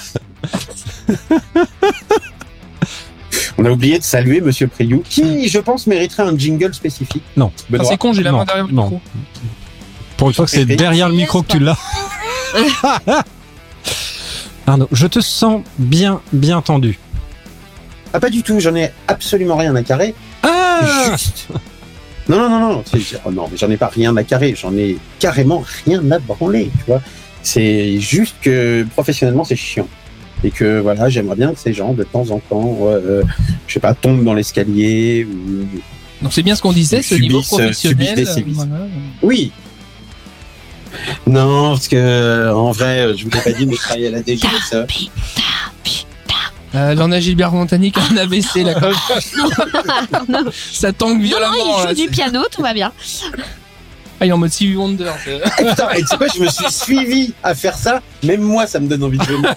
On a oublié de saluer monsieur Priou, qui, je pense, mériterait un jingle spécifique. Non. Ah, Benoît. c'est con, j'ai la Non, main derrière le non. micro. Pour une fois que c'est derrière le micro que tu l'as. Arnaud, je te sens bien tendu. Ah, pas du tout, j'en ai absolument rien à carrer. Ah Juste. Non. Oh non, mais j'en ai pas rien à carrer, j'en ai carrément rien à branler, tu vois. C'est juste que professionnellement, c'est chiant. Et que voilà, j'aimerais bien que ces gens, de temps en temps, je sais pas, tombent dans l'escalier ou Donc c'est bien ce qu'on disait, ce niveau subissent professionnel. des sévices. Voilà. oui. Non, parce que en vrai, je vous l'ai pas dit, mais je travaille à la DGSE. Là on a Gilbert Montagny qui a un AVC là. Ça tangue Non, violemment. il là. joue du piano, tout va bien. Ah, il est en mode Stevie Wonder. Et putain, et tu sais quoi, je me suis suivi à faire ça. Même moi, ça me donne envie de venir.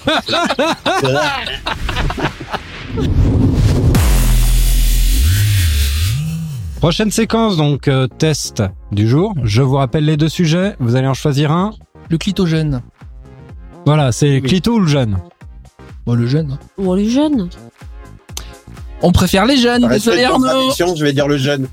Prochaine séquence, donc test du jour. Je vous rappelle les deux sujets. Vous allez en choisir un. Le clitogène. Voilà, c'est Oui. Clito ou le jeune. Bon, le jeune. Oh, les jeunes. On préfère les jeunes, désolé Respect de Arnaud. contradiction, je vais dire le jeune.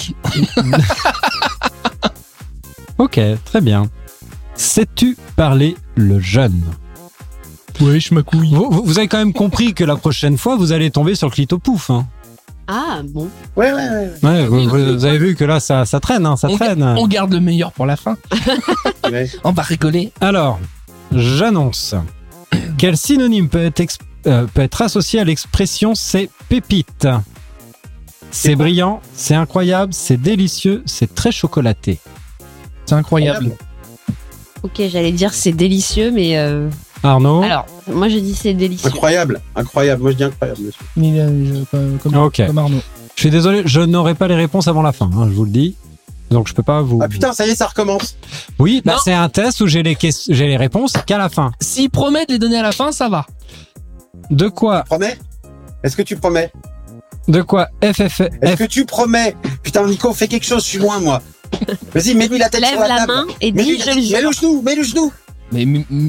Ok, très bien. Sais-tu parler le jeune? Wesh, ma couille. Vous avez quand même compris que la prochaine fois, vous allez tomber sur le Clito Pouf. Hein. Ah, bon. Ouais. Ouais, vous avez vu que là, ça traîne, hein, ça traîne. On garde le meilleur pour la fin. Ouais. On va rigoler. Alors, j'annonce. Quel synonyme peut être associé à l'expression c'est pépite? C'est brillant, c'est incroyable, c'est délicieux, c'est très chocolaté. C'est incroyable. Ok, j'allais dire c'est délicieux, mais... Arnaud? Alors, moi je dis c'est délicieux. Incroyable. Moi je dis incroyable, monsieur. Mais comme Ok. Arnaud. Je suis désolé, je n'aurai pas les réponses avant la fin, hein, je vous le dis. Donc je peux pas vous... Ah putain, ça y est, ça recommence. Oui, bah, Non. c'est un test où j'ai les réponses qu'à la fin. S'il promet de les donner à la fin, ça va. De quoi Promets? Est-ce que tu promets? FFF... Que tu promets? Putain, Nico, fais quelque chose, je suis loin, moi. Vas-y, mets-lui la tête Lève sur la la table. main et Mets-lui dis je le jure. mets le genou. Mais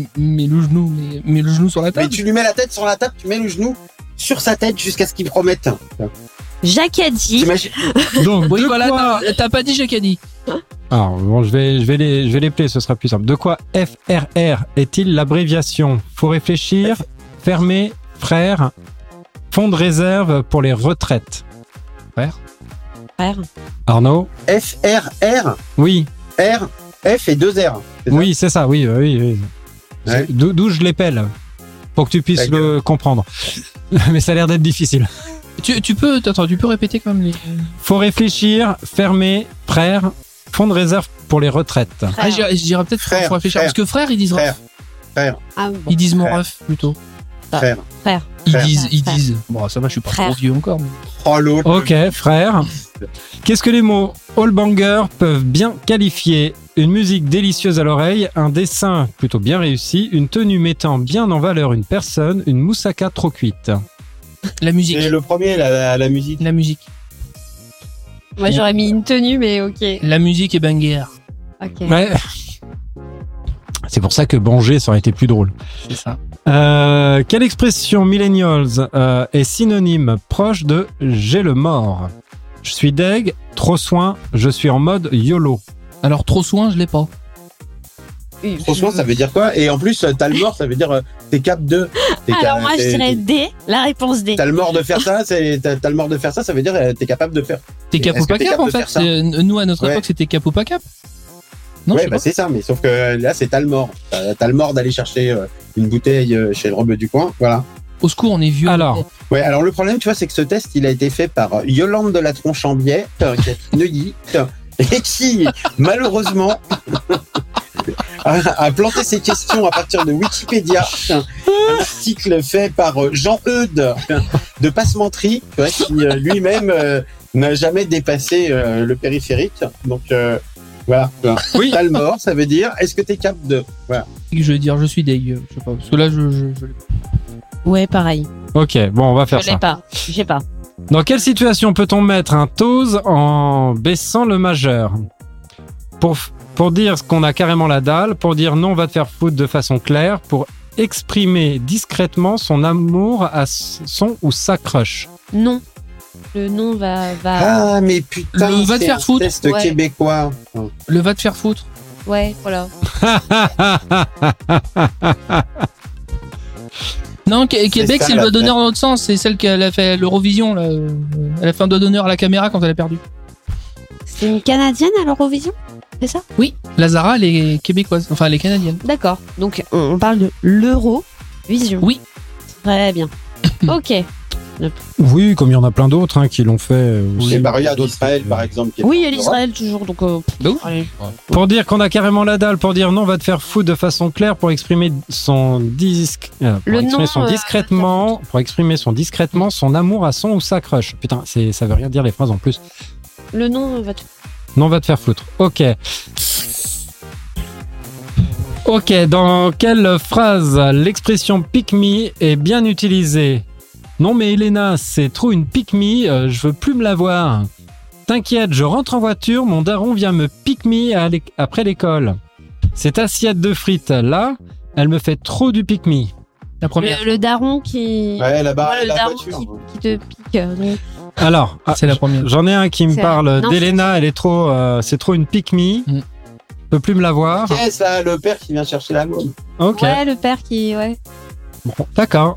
le genou sur la Mais table. tu lui mets la tête sur la table, tu mets le genou sur sa tête jusqu'à ce qu'il promette. Jacques a dit. T'imagines? Donc, Oui, de voilà, quoi... t'as pas dit Jacadi. Alors, bon, je vais les player, ce sera plus simple. De quoi FRR est-il l'abréviation? Faut réfléchir. Fermé, frère. Fonds de réserve pour les retraites. Frère. Arnaud? FRR. Oui, R. F et 2 R. C'est ça? oui, c'est ça, oui. Ouais. D'où je l'épelle. Pour que tu puisses D'accord. le comprendre. Mais ça a l'air d'être difficile. Tu peux répéter quand même les. Faut réfléchir, fermé, frère. Fonds de réserve pour les retraites. Ah, je dirais peut-être Frère, faut réfléchir. frère. Parce que frère, ils disent Frère. ref. Ah, bon. Ils disent mon Frère. ref plutôt. Frère. Frère. Ils Frère. disent. Bon, ça va, je suis pas Frère. trop vieux encore. Mais... Oh l'autre. Ok, frère. Qu'est-ce que les mots all banger peuvent bien qualifier? Une musique délicieuse à l'oreille, un dessin plutôt bien réussi, une tenue mettant bien en valeur une personne, une moussaka trop cuite. La musique. C'est le premier, la musique. La musique. Moi j'aurais mis une tenue, mais ok. La musique est banger. Ok. Ouais. C'est pour ça que banger, ça aurait été plus drôle. C'est ça. Quelle expression millennials est synonyme proche de j'ai le mort? Je suis deg, trop soin, je suis en mode YOLO. Alors, trop soin, je l'ai pas. Franchement, ça veut dire quoi? Et en plus, t'as le mort, ça veut dire t'es cap de. Alors moi je dirais D, la réponse D. T'as le mort de faire ça, t'as le mort de faire ça, ça veut dire t'es capable de faire. T'es cap Est-ce ou que pas t'es cap, capable en de fait. faire ça Nous, à notre Ouais. époque, c'était cap ou pas cap. Non, je Ouais, sais bah pas. c'est ça, mais sauf que là, c'est t'as le mort. T'as le mort d'aller chercher une bouteille chez le Rebeu du coin, voilà. Au secours, on est vieux. Alors, Ouais, alors le problème, tu vois, c'est que ce test, il a été fait par Yolande de la Tronchambière, qui est Neuilly, et qui, malheureusement, a planté ses questions à partir de Wikipédia, un article fait par Jean-Eudes de Passementerie, tu vois, qui lui-même n'a jamais dépassé le périphérique. Donc, voilà. Oui. T'as le mort, ça veut dire, est-ce que t'es capable de... Voilà. Je vais dire, je suis deg. Je sais pas. Parce que là, je... Ouais, pareil. ok, bon, on va faire Je l'ai ça. pas. J'ai pas. Dans quelle situation peut-on mettre un tose en baissant le majeur? Pour dire qu'on a carrément la dalle, pour dire non, va te faire foutre de façon claire, pour exprimer discrètement son amour à son ou sa crush. Non. Le nom va. Ah, mais putain, Le va te c'est faire un foutre. test Ouais. québécois. Le va te faire foutre. Ouais, voilà. Non, Québec, ça, c'est le la doigt d'honneur dans l'autre sens. C'est celle qui a fait l'Eurovision. Là. Elle a fait un doigt d'honneur à la caméra quand elle a perdu. C'est une Canadienne à l'Eurovision? C'est ça? Oui, Lazara, elle est québécoise. Enfin, elle est canadienne. D'accord. Donc on parle de l'Eurovision. Oui. Très bien. Ok. Oui, comme il y en a plein d'autres hein, qui l'ont fait. Aussi. Et bah, regarde Israël, par exemple. qui est Oui, il y a en Europe. l'Israël toujours, donc. Bah oui. Allez. Pour dire qu'on a carrément la dalle, pour dire non, va te faire foutre de façon claire pour exprimer son discrètement son amour à son ou sa crush. Putain, ça veut rien dire les phrases en plus. Le nom va te. Non, va te faire foutre. Ok. Ok, dans quelle phrase l'expression pick me est bien utilisée? Non mais Elena, c'est trop une pick me, je veux plus me la voir. T'inquiète, je rentre en voiture, mon daron vient me pick me après l'école. Cette assiette de frites là, elle me fait trop du pick me. La première. Le daron qui. Ouais, là-bas, Ouais, le la daron voiture. qui te pique. Donc. Alors, C'est la première. j'en ai un qui me C'est- parle non, d'Elena, elle est trop, c'est trop une pick me. Mm. Je peux plus me la voir. C'est ça, le père qui vient chercher la môme. Ok. Ouais, le père qui. Ouais. Bon, d'accord.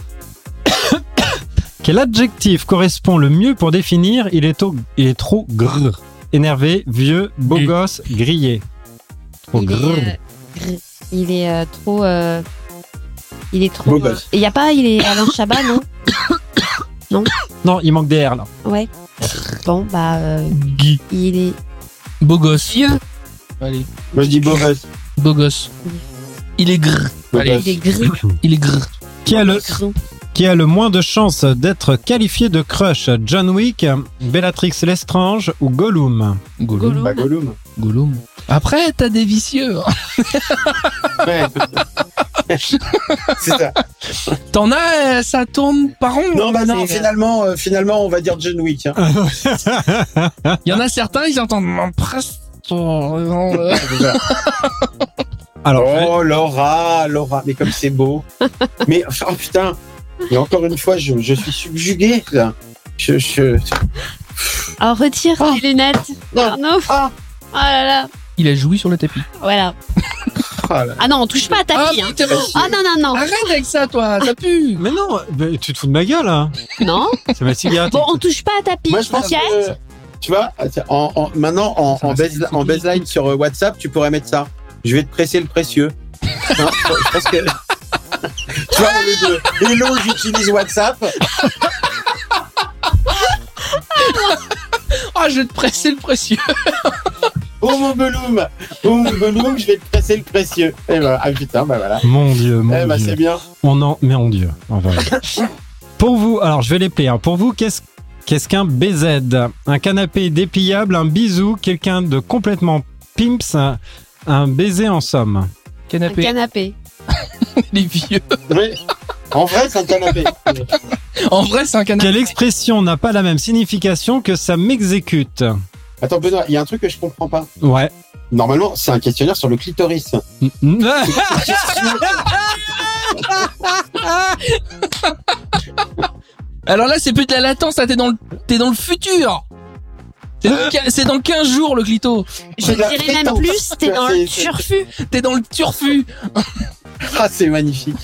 Quel adjectif correspond le mieux pour définir il est trop grrr, énervé, vieux, beau Gris. gosse, grillé. Trop Il grrr. est, il est trop. Il est trop. Beau gosse. Et y a pas, il est Alain Chabat, non? Non, il manque des R là. Ouais. Bon, bah. Guy. Il est Beau gosse. vieux. Allez. Moi, je dis beau gosse. Beau gosse. Il est grrr. Beau Allez. gosse. Il est gris. Il est grrr. Qui a le moins de chances d'être qualifié de crush? John Wick, Bellatrix Lestrange ou Gollum? Gollum. Bah, Gollum. Gollum. Après, t'as des vicieux. Ouais. C'est ça. T'en as, ça tourne par rond. Non, bah non, C'est- finalement, on va dire John Wick. Hein. Il y en a certains, ils entendent presque. Alors, Oh, Laura, mais comme c'est beau. Mais, oh putain, mais encore une fois, je suis subjugué, là. Alors, retire Ah. tes lunettes. Non. Arnaud. Ah. Oh là là. Il a joui sur le tapis. Voilà. Ah, là. Ah non, on touche pas à tapis. Hein. putain, Ah non, non, non. arrête avec ça, toi, ça pue. mais non, mais tu te fous de ma gueule, hein. Non. C'est ma cigarette. Bon, on touche pas à tapis. Moi, je pense ok que, tu vois, maintenant, en baseline sur WhatsApp, tu pourrais mettre ça. Je vais te presser le précieux. Hein, je pense que... Tu vois, au lieu de hello, j'utilise WhatsApp. Ah, je vais te presser le précieux. Oh mon Gollum, je vais te presser le précieux. Et bah, ah putain, bah voilà. Mon Dieu, mon Eh bah, Dieu. c'est bien. Mais mon Dieu. Enfin, pour vous, alors je vais les plaire. Pour vous, qu'est-ce qu'un BZ? Un canapé dépliable, un bisou, quelqu'un de complètement pimps, un baiser en somme. Un Canapé. canapé. Les vieux. Oui. En vrai, c'est un canapé. En vrai, c'est un canapé. Quelle expression n'a pas la même signification que ça m'exécute? Attends, Benoît, il y a un truc que je comprends pas. Ouais. Normalement, c'est un questionnaire sur le clitoris. Alors là, c'est plus de la latence, là, t'es dans le futur. C'est dans 15 jours, le clito. Je dirais même plus, t'es dans le C'est- turfu. T'es dans le turfu. Ah, c'est magnifique.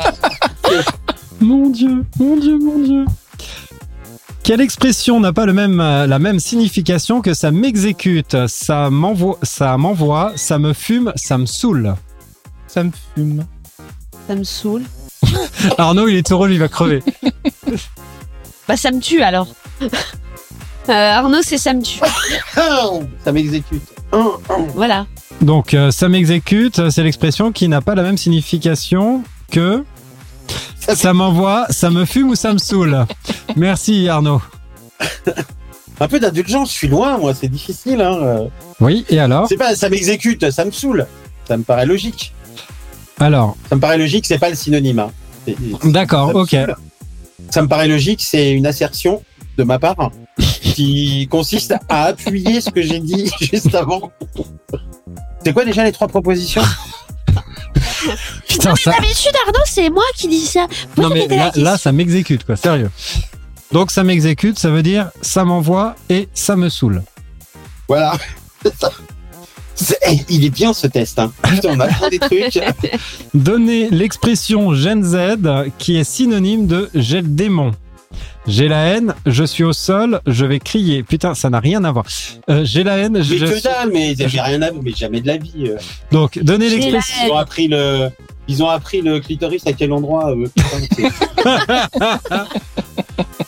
Mon Dieu, mon Dieu, mon Dieu. Quelle expression n'a pas la même signification que ça m'exécute? Ça m'envoie, ça me fume, ça me saoule. Ça me fume. Ça me saoule. Arnaud, il est heureux, il va crever. Bah, ça me tue alors. Arnaud, c'est ça me tue. Ça m'exécute. Voilà. Donc, ça m'exécute, c'est l'expression qui n'a pas la même signification que ça m'envoie, ça me fume ou ça me saoule. Merci Arnaud. Un peu d'indulgence, je suis loin, moi, c'est difficile. Hein. Oui, et alors? C'est pas ça m'exécute, ça me saoule. Ça me paraît logique. Alors, Ça me paraît logique, c'est pas le synonyme. Hein. d'accord, Ça me ok. saoule. Ça me paraît logique, c'est une assertion de ma part qui consiste à appuyer ce que j'ai dit juste avant. C'est quoi déjà les 3 propositions? Putain, ça... D'habitude, Arnaud, c'est moi qui dis ça. Non mais là, ça m'exécute, quoi, sérieux. Donc ça m'exécute, ça veut dire ça m'envoie et ça me saoule. Voilà. Il est bien ce test. Hein. Putain, on apprend des trucs. Donnez l'expression Gen Z qui est synonyme de j'ai le démon. J'ai la haine, je suis au sol, je vais crier. Putain, ça n'a rien à voir. J'ai la haine, Mais je que dalle, mais j'ai rien à voir, mais jamais de la vie. Donc, donnez J'ai la l'expression. Ils ont appris le clitoris à quel endroit putain,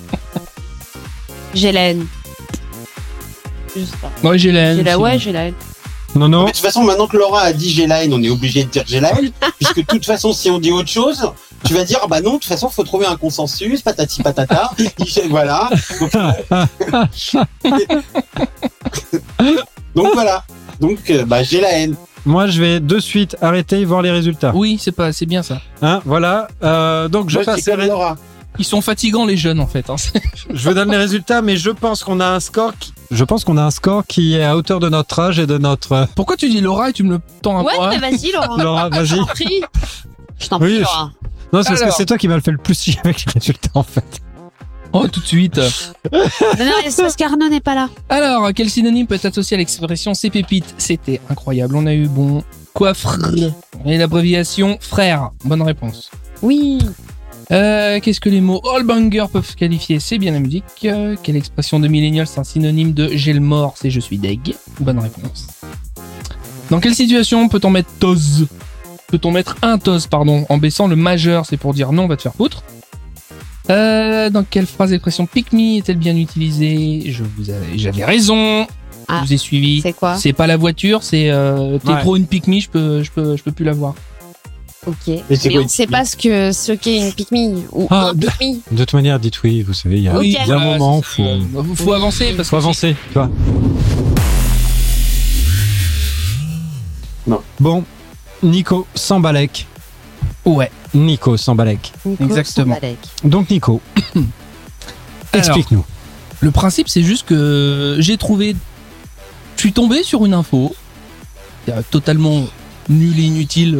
J'ai la haine. Je sais pas. Ouais, j'ai la haine. aussi. Ouais, j'ai la haine. Non, Mais non. de toute façon, maintenant que Laura a dit j'ai la haine, on est obligé de dire j'ai la haine, puisque de toute façon, si on dit autre chose, tu vas dire bah non, de toute façon, faut trouver un consensus, patati patata. Voilà. Donc voilà. Donc bah j'ai la haine. Moi, je vais de suite arrêter et voir les résultats. Oui, c'est bien ça. Hein, voilà. Donc, je Moi, passe. c'est comme Laura. Ils sont fatigants les jeunes en fait. Hein. Je vous donne les résultats, mais je pense qu'on a un score qui est à hauteur de notre âge et de notre. Pourquoi tu dis Laura et tu me le tends à Ouais, moi mais vas-y, Laurent. Laura, vas-y. Je t'en prie. Je t'en Oui, prie, Laura. Non, c'est parce que Alors. c'est toi qui m'as fait le plus chier avec les résultats, en fait. Oh, tout de suite. Non, c'est parce qu'Arnaud n'est pas là. Alors, quel synonyme peut être associé à l'expression c'est pépite? C'était incroyable. On a eu bon coiffre et l'abréviation frère. Bonne réponse. Oui. Qu'est-ce que les mots all banger peuvent qualifier? C'est bien la musique. Quelle expression de millennial c'est un synonyme de j'ai le mort? C'est je suis deg. Bonne réponse. Dans quelle situation peut-on mettre toz? Peut-on mettre un toz, pardon, en baissant le majeur? C'est pour dire non, on va te faire foutre. Dans quelle phrase l'expression pick me est-elle bien utilisée? J'avais raison. Ah. Je vous ai suivi. C'est quoi? C'est pas la voiture, c'est t'es Ouais. trop une pick me, je peux plus la voir. Ok. Mais c'est Mais quoi on une sait pique-me pas ce qu'est une pique-me ou Ah, un pique-me. De toute manière, dites oui, vous savez, il y a, Ok. il y a un moment, faut avancer parce faut que avancer, tu vois. Non. Bon, Nico Sambalek. Ouais. Nico Sambalek. Exactement. Donc, Nico, explique-nous. Le principe, c'est juste que je suis tombé sur une info totalement nulle et inutile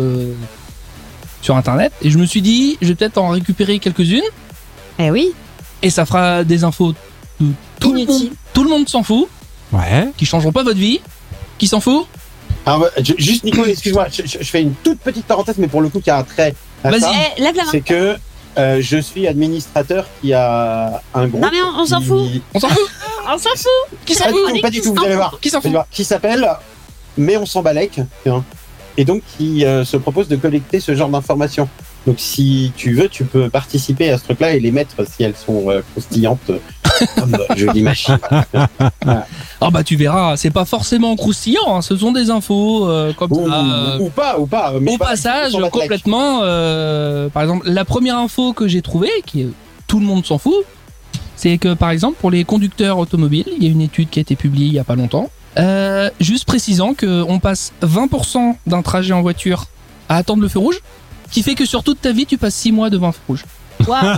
sur Internet, et je me suis dit, je vais peut-être en récupérer quelques-unes, Eh oui. et ça fera des infos de Inutile. tout le monde s'en fout, Ouais. qui changeront pas votre vie, qui s'en fout. Alors, juste Nico, excuse-moi, je fais une toute petite parenthèse, mais pour le coup, qui a un trait. à Vas-y. ça, Eh, lève la main. C'est que je suis administrateur qui a un groupe. Non, mais on s'en fout. On s'en fout. On s'en fout. Qui s'en Pas du fout tout, pas du tout, vous allez voir. Qui s'en fout Qui s'appelle Mais on s'en balèque, et donc qui se propose de collecter ce genre d'informations. Donc si tu veux, tu peux participer à ce truc-là et les mettre si elles sont croustillantes, comme je l'imagine. Ah bah tu verras, c'est pas forcément croustillant, hein, ce sont des infos comme ça. Ou pas. Mais Au voilà, passage, sur la tech. complètement, par exemple, la première info que j'ai trouvée, tout le monde s'en fout, c'est que par exemple pour les conducteurs automobiles, il y a une étude qui a été publiée il y a pas longtemps, juste précisant qu'on passe 20% d'un trajet en voiture à attendre le feu rouge, qui fait que sur toute ta vie tu passes 6 mois devant un feu rouge. Waouh.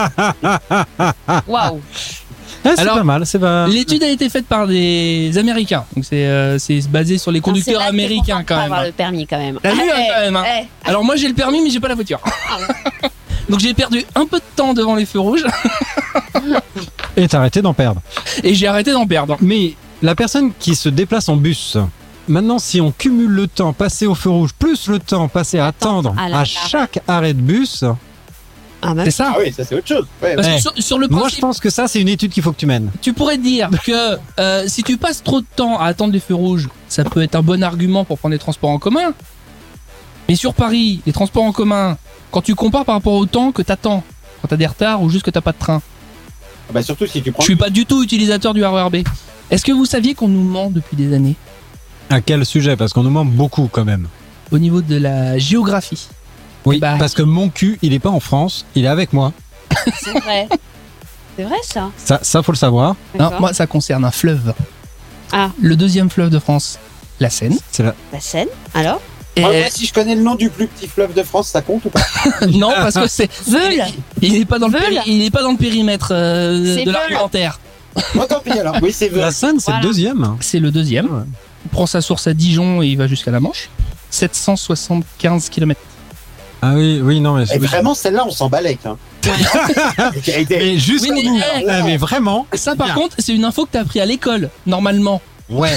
Waouh. Ah, c'est Alors, pas mal, c'est pas. L'étude a été faite par des Américains, donc c'est basé sur les conducteurs américains quand même. Avoir le permis quand même. T'as vu, hein, quand même, hein. Eh. Alors moi j'ai le permis mais j'ai pas la voiture. Donc j'ai perdu un peu de temps devant les feux rouges Et t'as arrêté d'en perdre. et j'ai arrêté d'en perdre. Mais la personne qui se déplace en bus, maintenant, si on cumule le temps passé au feu rouge plus le temps passé à attendre à à la chaque arrêt de bus, Ah bah, C'est ça. Ah oui, ça c'est autre chose. Ouais, Parce Ouais. que sur le moi je principe, pense que ça, c'est une étude qu'il faut que tu mènes. tu pourrais dire que si tu passes trop de temps à attendre les feux rouges, ça peut être un bon argument pour prendre les transports en commun. Mais sur Paris, les transports en commun, quand tu compares par rapport au temps que t'attends, quand t'as des retards ou juste que t'as pas de train, Bah surtout si tu prends. je suis pas du tout utilisateur du RER B. Est-ce que vous saviez qu'on nous ment depuis des années À quel sujet? Parce qu'on nous manque beaucoup quand même. au niveau de la géographie? Oui, Bah. parce que mon cul, il est pas en France, il est avec moi. c'est vrai. C'est vrai ça. Ça faut le savoir. Non, D'accord. moi ça concerne un fleuve. Ah. Le deuxième fleuve de France, la Seine. C'est la... La Seine. Alors. Et- Moi, si je connais le nom du plus petit fleuve de France, ça compte ou pas? non, parce que c'est Veule. il est pas dans le Veule. il est pas dans le périmètre C'est de Veule. l'argumentaire. Moi tant pis alors. Oui, c'est vrai. La Seine, c'est Voilà. le deuxième. C'est le deuxième. Ouais. Il prend sa source à Dijon et il va jusqu'à la Manche. 775 km. Ah oui, oui, non, mais... Et vraiment, celle-là, on s'en balèque. Hein. Qui a été- Mais juste Oui, mais- mais vraiment. Ça par Bien. contre, c'est une info que t'as appris à l'école normalement. Ouais.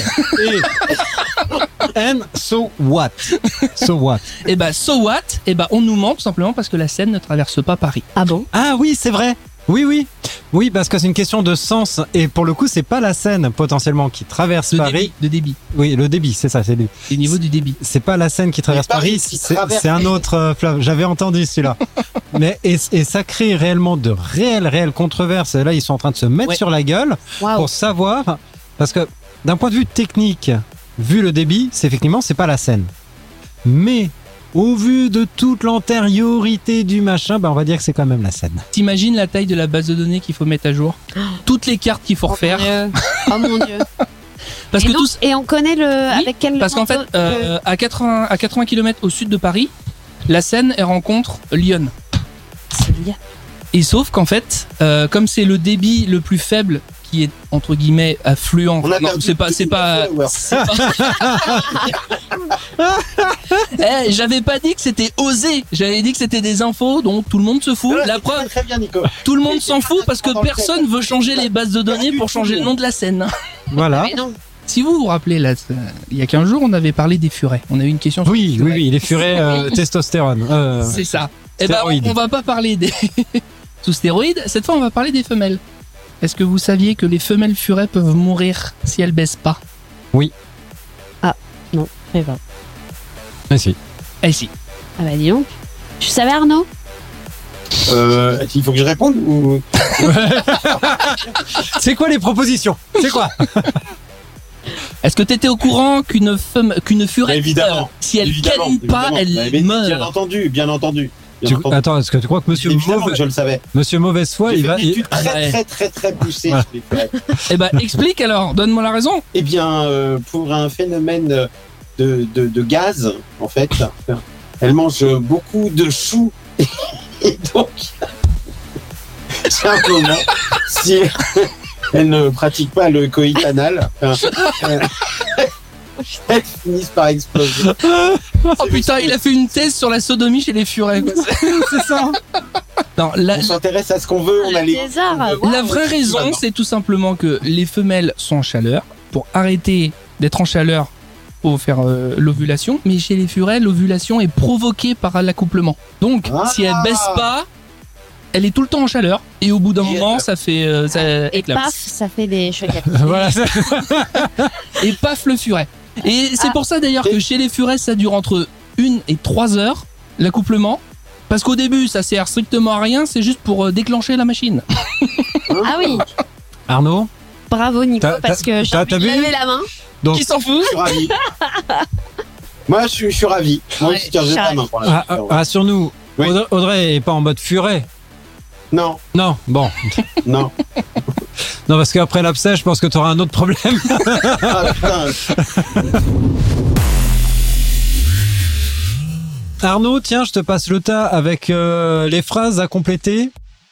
And so what? So what? Et bah so what? Et bah on nous ment tout simplement parce que la Seine ne traverse pas Paris. Ah bon. Ah oui, c'est vrai. Oui, oui. Oui, parce que c'est une question de sens. Et pour le coup, c'est pas la Seine potentiellement qui traverse Paris. De débit. Oui, le débit, c'est ça, c'est le... Au niveau du débit. C'est pas la Seine qui traverse Paris Paris, qui c'est traverse- c'est un autre fleuve. J'avais entendu celui-là. et ça crée réellement de réelles controverses. Et là, ils sont en train de se mettre sur la gueule pour savoir, parce que d'un point de vue technique, vu le débit, c'est pas la Seine. Mais au vu de toute l'antériorité du machin, on va dire que c'est quand même la Seine. T'imagines la taille de la base de données qu'il faut mettre à jour? Toutes les cartes qu'il faut refaire. Oh mon Dieu. Parce que tous... Et on connaît avec quel... Parce qu'en fait, à 80 km au sud de Paris, la Seine, elle rencontre Lyon. C'est Lyon. Et sauf qu'en fait, comme c'est le débit le plus faible qui est entre guillemets affluent. On a perdu c'est pas. J'avais pas dit que c'était osé. J'avais dit que c'était des infos dont tout le monde se fout. La preuve, très bien, Nico. Tout le monde s'en fout parce que personne veut changer les bases de données pour changer le nom de la Seine. Voilà. Mais non. Si vous vous rappelez, là, il y a 15 jours, on avait parlé des furets. On a eu une question sur oui, les furets testostérone. C'est ça. On va pas parler des sous stéroïdes. Cette fois, on va parler des femelles. Est-ce que vous saviez que les femelles furets peuvent mourir si elles baissent pas? Oui. Ah, non, je sais pas. Ah si. Eh si. Ah bah dis donc. Tu savais, Arnaud? Il faut que je réponde ou... C'est quoi les propositions? C'est quoi? Est-ce que tu étais au courant qu'une furet, évidemment, si elle gagne pas, elle meurt? Bien entendu. Attends, est-ce que tu crois que je le savais. Monsieur Mauvaise Foi, il va... J'ai fait une étude très poussée. Ouais. Eh ben, explique alors, donne-moi la raison. Eh bien, pour un phénomène de gaz, en fait, elle mange beaucoup de choux. Et donc, simplement, si elle ne pratique pas le coït anal, elles finissent par exploser. Oh putain, il a fait une thèse sur la sodomie chez les furets. Quoi. C'est ça. Non, on s'intéresse à ce qu'on veut. La vraie raison, c'est tout simplement que les femelles sont en chaleur. Pour arrêter d'être en chaleur, faut faire l'ovulation. Mais chez les furets, l'ovulation est provoquée par l'accouplement. Donc, si elle baisse pas, elle est tout le temps en chaleur. Et au bout d'un moment, ça fait... ça et éclate. paf, ça fait des chocs. Voilà. Et paf, le furet. Et c'est pour ça d'ailleurs que chez les furets, ça dure entre 1 et 3 heures, l'accouplement. Parce qu'au début, ça sert strictement à rien, c'est juste pour déclencher la machine. Ah oui. Arnaud, bravo Nico, parce que j'ai envie de laver la main. Donc, qui s'en fout? Je suis ravi. Moi, je suis ravi. Moi aussi, j'ai la main pour la rassure-nous, oui. Audrey est pas en mode furet. Non. Non, bon. Non. Non, parce qu'après l'abcès, je pense que tu auras un autre problème. Ah putain. Arnaud, tiens, je te passe le tas avec les phrases à compléter.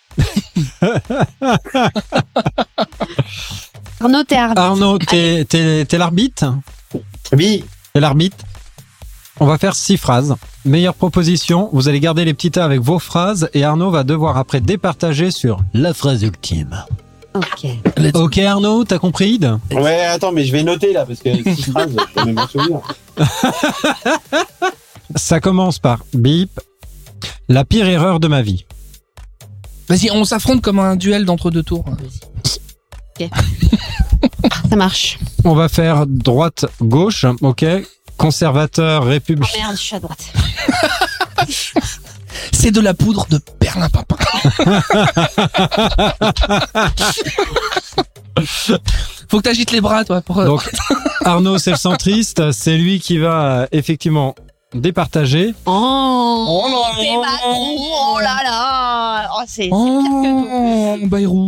Arnaud, t'es arbitre. Arnaud, t'es l'arbitre? Oui. T'es l'arbitre. On va faire 6 phrases. Meilleure proposition, vous allez garder les petits tas avec vos phrases et Arnaud va devoir après départager sur la phrase ultime. Ok. Ok Arnaud, t'as compris? Ouais, attends, mais je vais noter là parce que 6 phrases, je peux même m'en souvenir. Ça commence par bip. La pire erreur de ma vie. Vas-y, on s'affronte comme un duel d'entre deux tours. Ok. Ça marche. On va faire droite-gauche, ok? Conservateur, Oh républicain. merde, je suis à droite. C'est de la poudre de perlimpinpin. Faut que t'agites les bras, toi. Donc, Arnaud, c'est le centriste. C'est lui qui va effectivement départager. Oh c'est Macron. Oh là là. Oh, c'est pire que tout. Bayrou.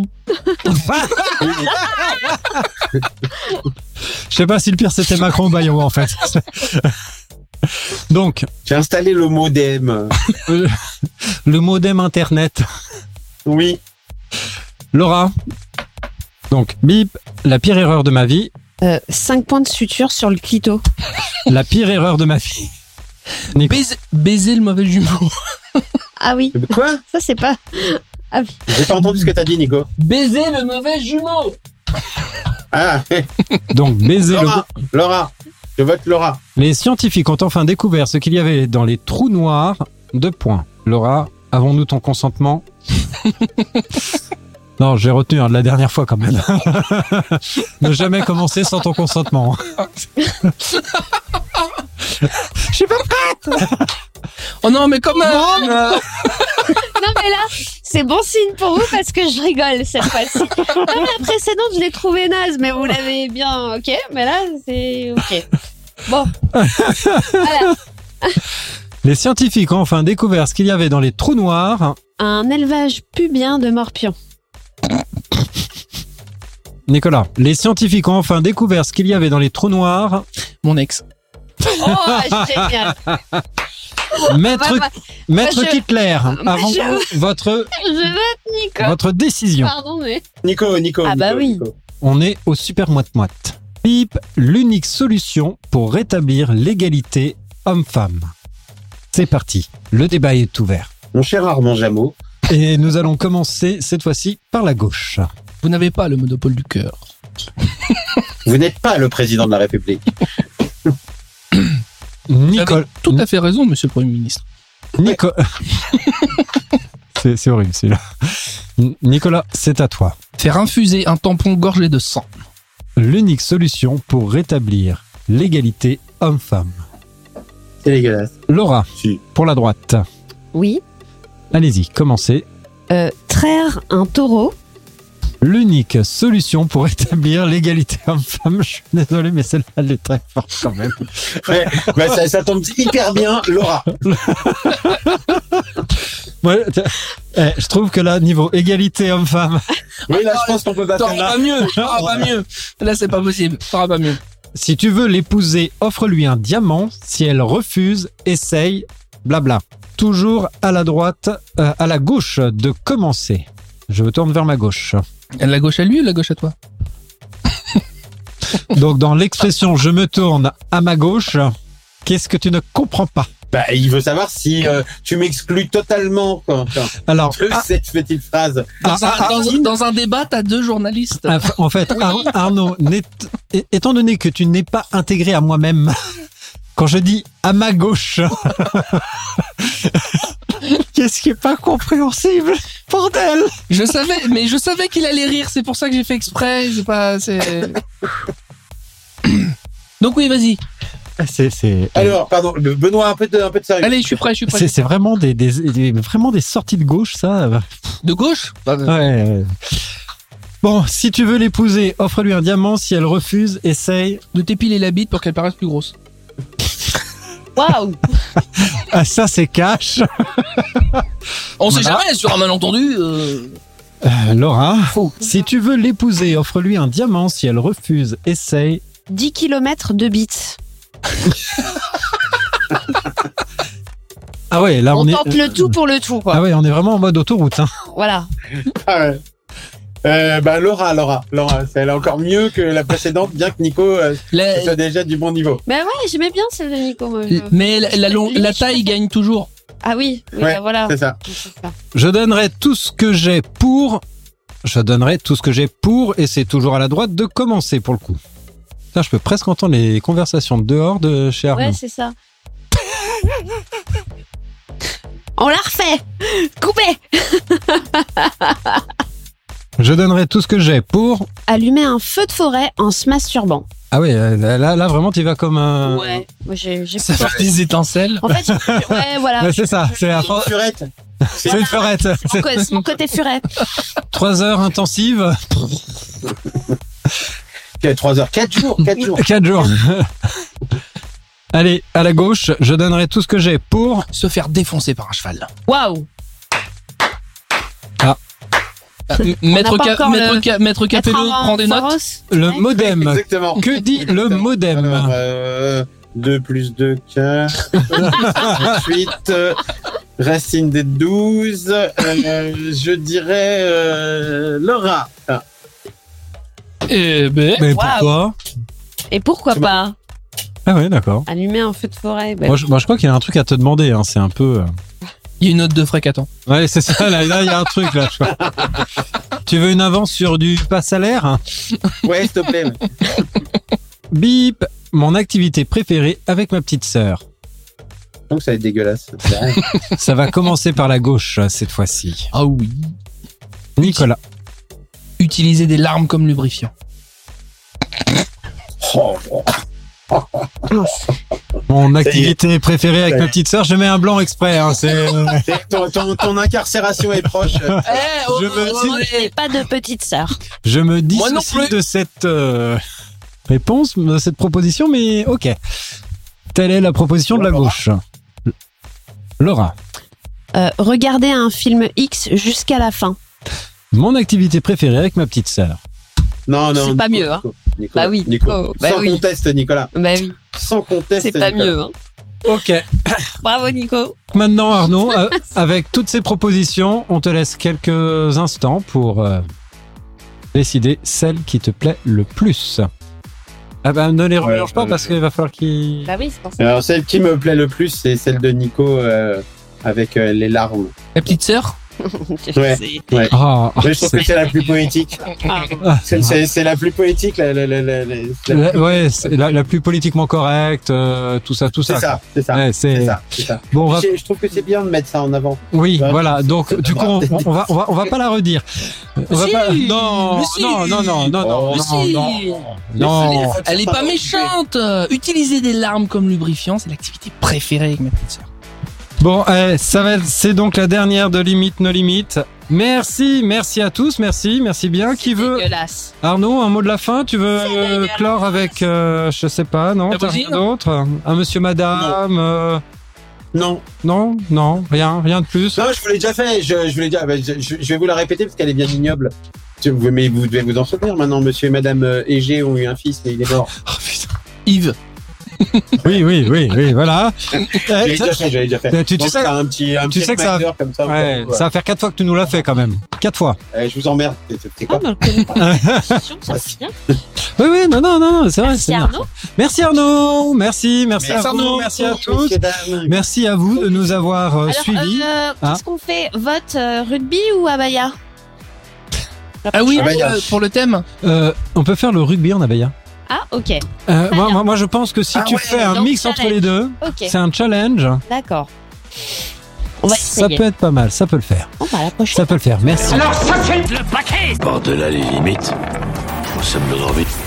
Je sais pas si le pire c'était Macron ou Bayrou en fait. Donc, j'ai installé le modem. Le modem internet. Oui. Laura. Donc, bip, la pire erreur de ma vie. 5 points de suture sur le clito. La pire erreur de ma vie. Baiser le mauvais jumeau. Ah oui. Quoi? Ça c'est pas... Ah oui. J'ai pas entendu ce que t'as dit, Nico. Baiser le mauvais jumeau. Ah. Donc, baiser Laura. Je vote Laura. Les scientifiques ont enfin découvert ce qu'il y avait dans les trous noirs. 2 points. Laura, avons-nous ton consentement? Non, j'ai retenu de la dernière fois quand même. Ne jamais commencer sans ton consentement. Je suis pas prête. Oh non, mais quand même. Non mais là, c'est bon signe pour vous parce que je rigole cette fois-ci. Non, mais la précédente, je l'ai trouvée naze, mais vous l'avez bien, ok. Mais là, c'est ok. Bon. Voilà. Les scientifiques ont enfin découvert ce qu'il y avait dans les trous noirs. Un élevage pubien de morpions. Nicolas, les scientifiques ont enfin découvert ce qu'il y avait dans les trous noirs. Mon ex. Oh, génial. Maître je- Kittler, avant votre Je vote Nico. votre décision. Pardon, mais. Nico. Ah bah Nico, oui. Nico. On est au super moite-moite. Pipe, l'unique solution pour rétablir l'égalité homme-femme. C'est parti, le débat est ouvert. Mon cher Armand Jameau. Et nous allons commencer cette fois-ci par la gauche. Vous n'avez pas le monopole du cœur. Vous n'êtes pas le président de la République. Vous avez tout à fait raison, monsieur le Premier ministre. C'est horrible celui-là. Nicolas, c'est à toi. Faire infuser un tampon gorgé de sang. L'unique solution pour rétablir l'égalité homme-femme. C'est dégueulasse. Laura, Si. pour la droite. Oui. Allez-y, commencez. Traire un taureau. L'unique solution pour rétablir l'égalité homme-femme. Je suis désolé, mais celle-là, elle est très forte quand même. Ouais, bah ça tombe hyper bien, Laura. Ouais, je trouve que là, niveau égalité homme-femme, Oui, là, je pense qu'on peut pas faire T'auras là. pas mieux, t'auras pas mieux. Là, c'est pas possible, t'auras pas mieux. si tu veux l'épouser, offre-lui un diamant. Si elle refuse, essaye, blabla. Toujours à la droite, à la gauche de commencer. Je me tourne vers ma gauche. La gauche à lui ou la gauche à toi? Donc, dans l'expression « je me tourne à ma gauche », qu'est-ce que tu ne comprends pas? Bah, il veut savoir si tu m'exclus totalement Alors, de cette petite phrase. Dans un débat, t'as deux journalistes. en fait, Arnaud, étant donné que tu n'es pas intégré à moi-même, quand je dis « à ma gauche », qu'est-ce qui est pas compréhensible? Bordel! Je savais qu'il allait rire, c'est pour ça que j'ai fait exprès. Donc oui, vas-y. Alors, pardon, Benoît, un peu de sérieux. Allez, je suis prêt. C'est vraiment vraiment des sorties de gauche, ça. De gauche? Ouais. Bon, si tu veux l'épouser, offre-lui un diamant. Si elle refuse, essaye. De t'épiler la bite pour qu'elle paraisse plus grosse. Waouh. Ah, ça, c'est cash. On sait jamais, sur un malentendu. Laura, Faux. si tu veux l'épouser, offre-lui un diamant. Si elle refuse, essaye. 10 km de bits. Ah ouais, là, On on est... tente le tout pour le tout, quoi. Ah ouais, on est vraiment en mode autoroute. Hein. Voilà. Ah ouais. Bah, Laura, elle est encore mieux que la précédente, bien que Nico soit déjà du bon niveau. Mais ouais, j'aimais bien celle de Nico. Moi, Mais la taille gagne toujours. Ah oui, Ouais, bah voilà. c'est ça. Je donnerai tout ce que j'ai pour... et c'est toujours à la droite de commencer pour le coup. Là, je peux presque entendre les conversations dehors de chez Arnaud. Ouais, c'est ça. On la refait. Coupé. Je donnerai tout ce que j'ai pour... Allumer un feu de forêt en se masturbant. Ah ouais, là vraiment, tu vas comme un... Ouais. Moi, j'ai Ça fait des étincelles. En fait, ouais, voilà. Ouais, c'est ça, c'est la Furette. c'est une ferrette. C'est mon côté furette. 3 heures intensives, 3 heures, 4 jours. 4 jours. Allez, à la gauche, je donnerai tout ce que j'ai pour... Se faire défoncer par un cheval. Waouh. Maître pas encore Capello prend des notes. Le modem. Exactement. Que dit le modem? Alors, 2 plus 2, 4. Ensuite, racine des 12. Je dirais Laura. Eh ben, Mais Waouh. pourquoi? Et pourquoi pas Ah ouais, d'accord. allumer un feu de forêt? Bah, Moi, je crois qu'il y a un truc à te demander. Hein. C'est un peu... il y a une note de frais qu'attend. Ouais, c'est ça. Là, il y a un truc, là. Je crois. Tu veux une avance sur du pas salaire? Ouais, s'il te plaît. Bip. Mon activité préférée avec ma petite sœur. Donc ça va être dégueulasse. Ça va commencer par la gauche, cette fois-ci. Ah oui. Nicolas. Utiliser des larmes comme lubrifiant. Oh, Mon activité préférée avec ma petite sœur, je mets un blanc exprès. Hein, Ton incarcération est proche. Pas de petite sœur. Je me Moi non dissocie plus. de cette réponse, de cette proposition, mais ok. Telle est la proposition de la gauche. Laura. Regarder un film X jusqu'à la fin. Mon activité préférée avec ma petite sœur. Non, C'est pas mieux, hein. Nicolas, Bah oui, Nico. bah Sans oui. conteste, Nicolas. Bah oui, Sans conteste. c'est pas Nicolas. mieux. Hein. Ok. Bravo Nico. Maintenant, Arnaud, avec toutes ces propositions, on te laisse quelques instants pour décider celle qui te plaît le plus. Ah ben, ne les remélange pas parce qu'il va falloir qu'il... Bah oui, c'est pour ça. Alors, celle qui me plaît le plus, c'est celle de Nico avec les larmes. La petite sœur. Ouais. Ouais. Ah, Ouais, je trouve que c'est la plus poétique. C'est la plus poétique. ouais, c'est la plus politiquement correcte, tout ça. C'est ça. Ouais, C'est ça. Bon, on va... Je trouve que c'est bien de mettre ça en avant. Oui, Ouais. voilà. Donc, du coup, on va pas la redire. On va Si, pas... mais Non, si. non. Mais si. Non. Elle est pas méchante. Utiliser des larmes comme lubrifiant, c'est l'activité préférée avec ma petite sœur. Bon, c'est donc la dernière de Limite No Limite. Merci à tous, merci bien. Qui veut Dégueulasse. Arnaud, un mot de la fin? Tu veux clore avec, je sais pas, non, La t'as rien voisine d'autre? Un monsieur, madame? Non, Rien de plus. non, je vous l'ai déjà fait. Je vais vous la répéter parce qu'elle est bien ignoble. Mais vous devez vous en souvenir maintenant. Monsieur et Madame Égée ont eu un fils, mais il est mort. Oh, putain. Yves. Oui, voilà. J'avais déjà fait. Tu Donc, sais- t'as un petit tu sais que ça- reminder comme ça. Ouais, voilà. ça va faire 4 fois que tu nous l'as fait quand même. 4 fois. Je vous emmerde. C'est quoi Ah, bah, le connais pas. Ça c'est bien. Oui, non, c'est vrai. Merci c'est bien. Arnaud. Merci Arnaud, merci à Arnaud. vous, merci à tous. messieurs, dames. Merci à vous de nous avoir Alors, suivis. qu'est-ce qu'on fait? Vote rugby ou abaya? Ah oui, Abaya. pour le thème. On peut faire le rugby en abaya. Ah, ok. Moi, je pense que si Ah tu ouais, fais un donc mix entre challenge. les deux, Ok, c'est un challenge. d'accord. On va Ça essayer. peut être pas mal, ça peut le faire. Bon, bah, à la prochaine. Ça peut le faire, merci. Par-delà les limites, nous sommes nos envies.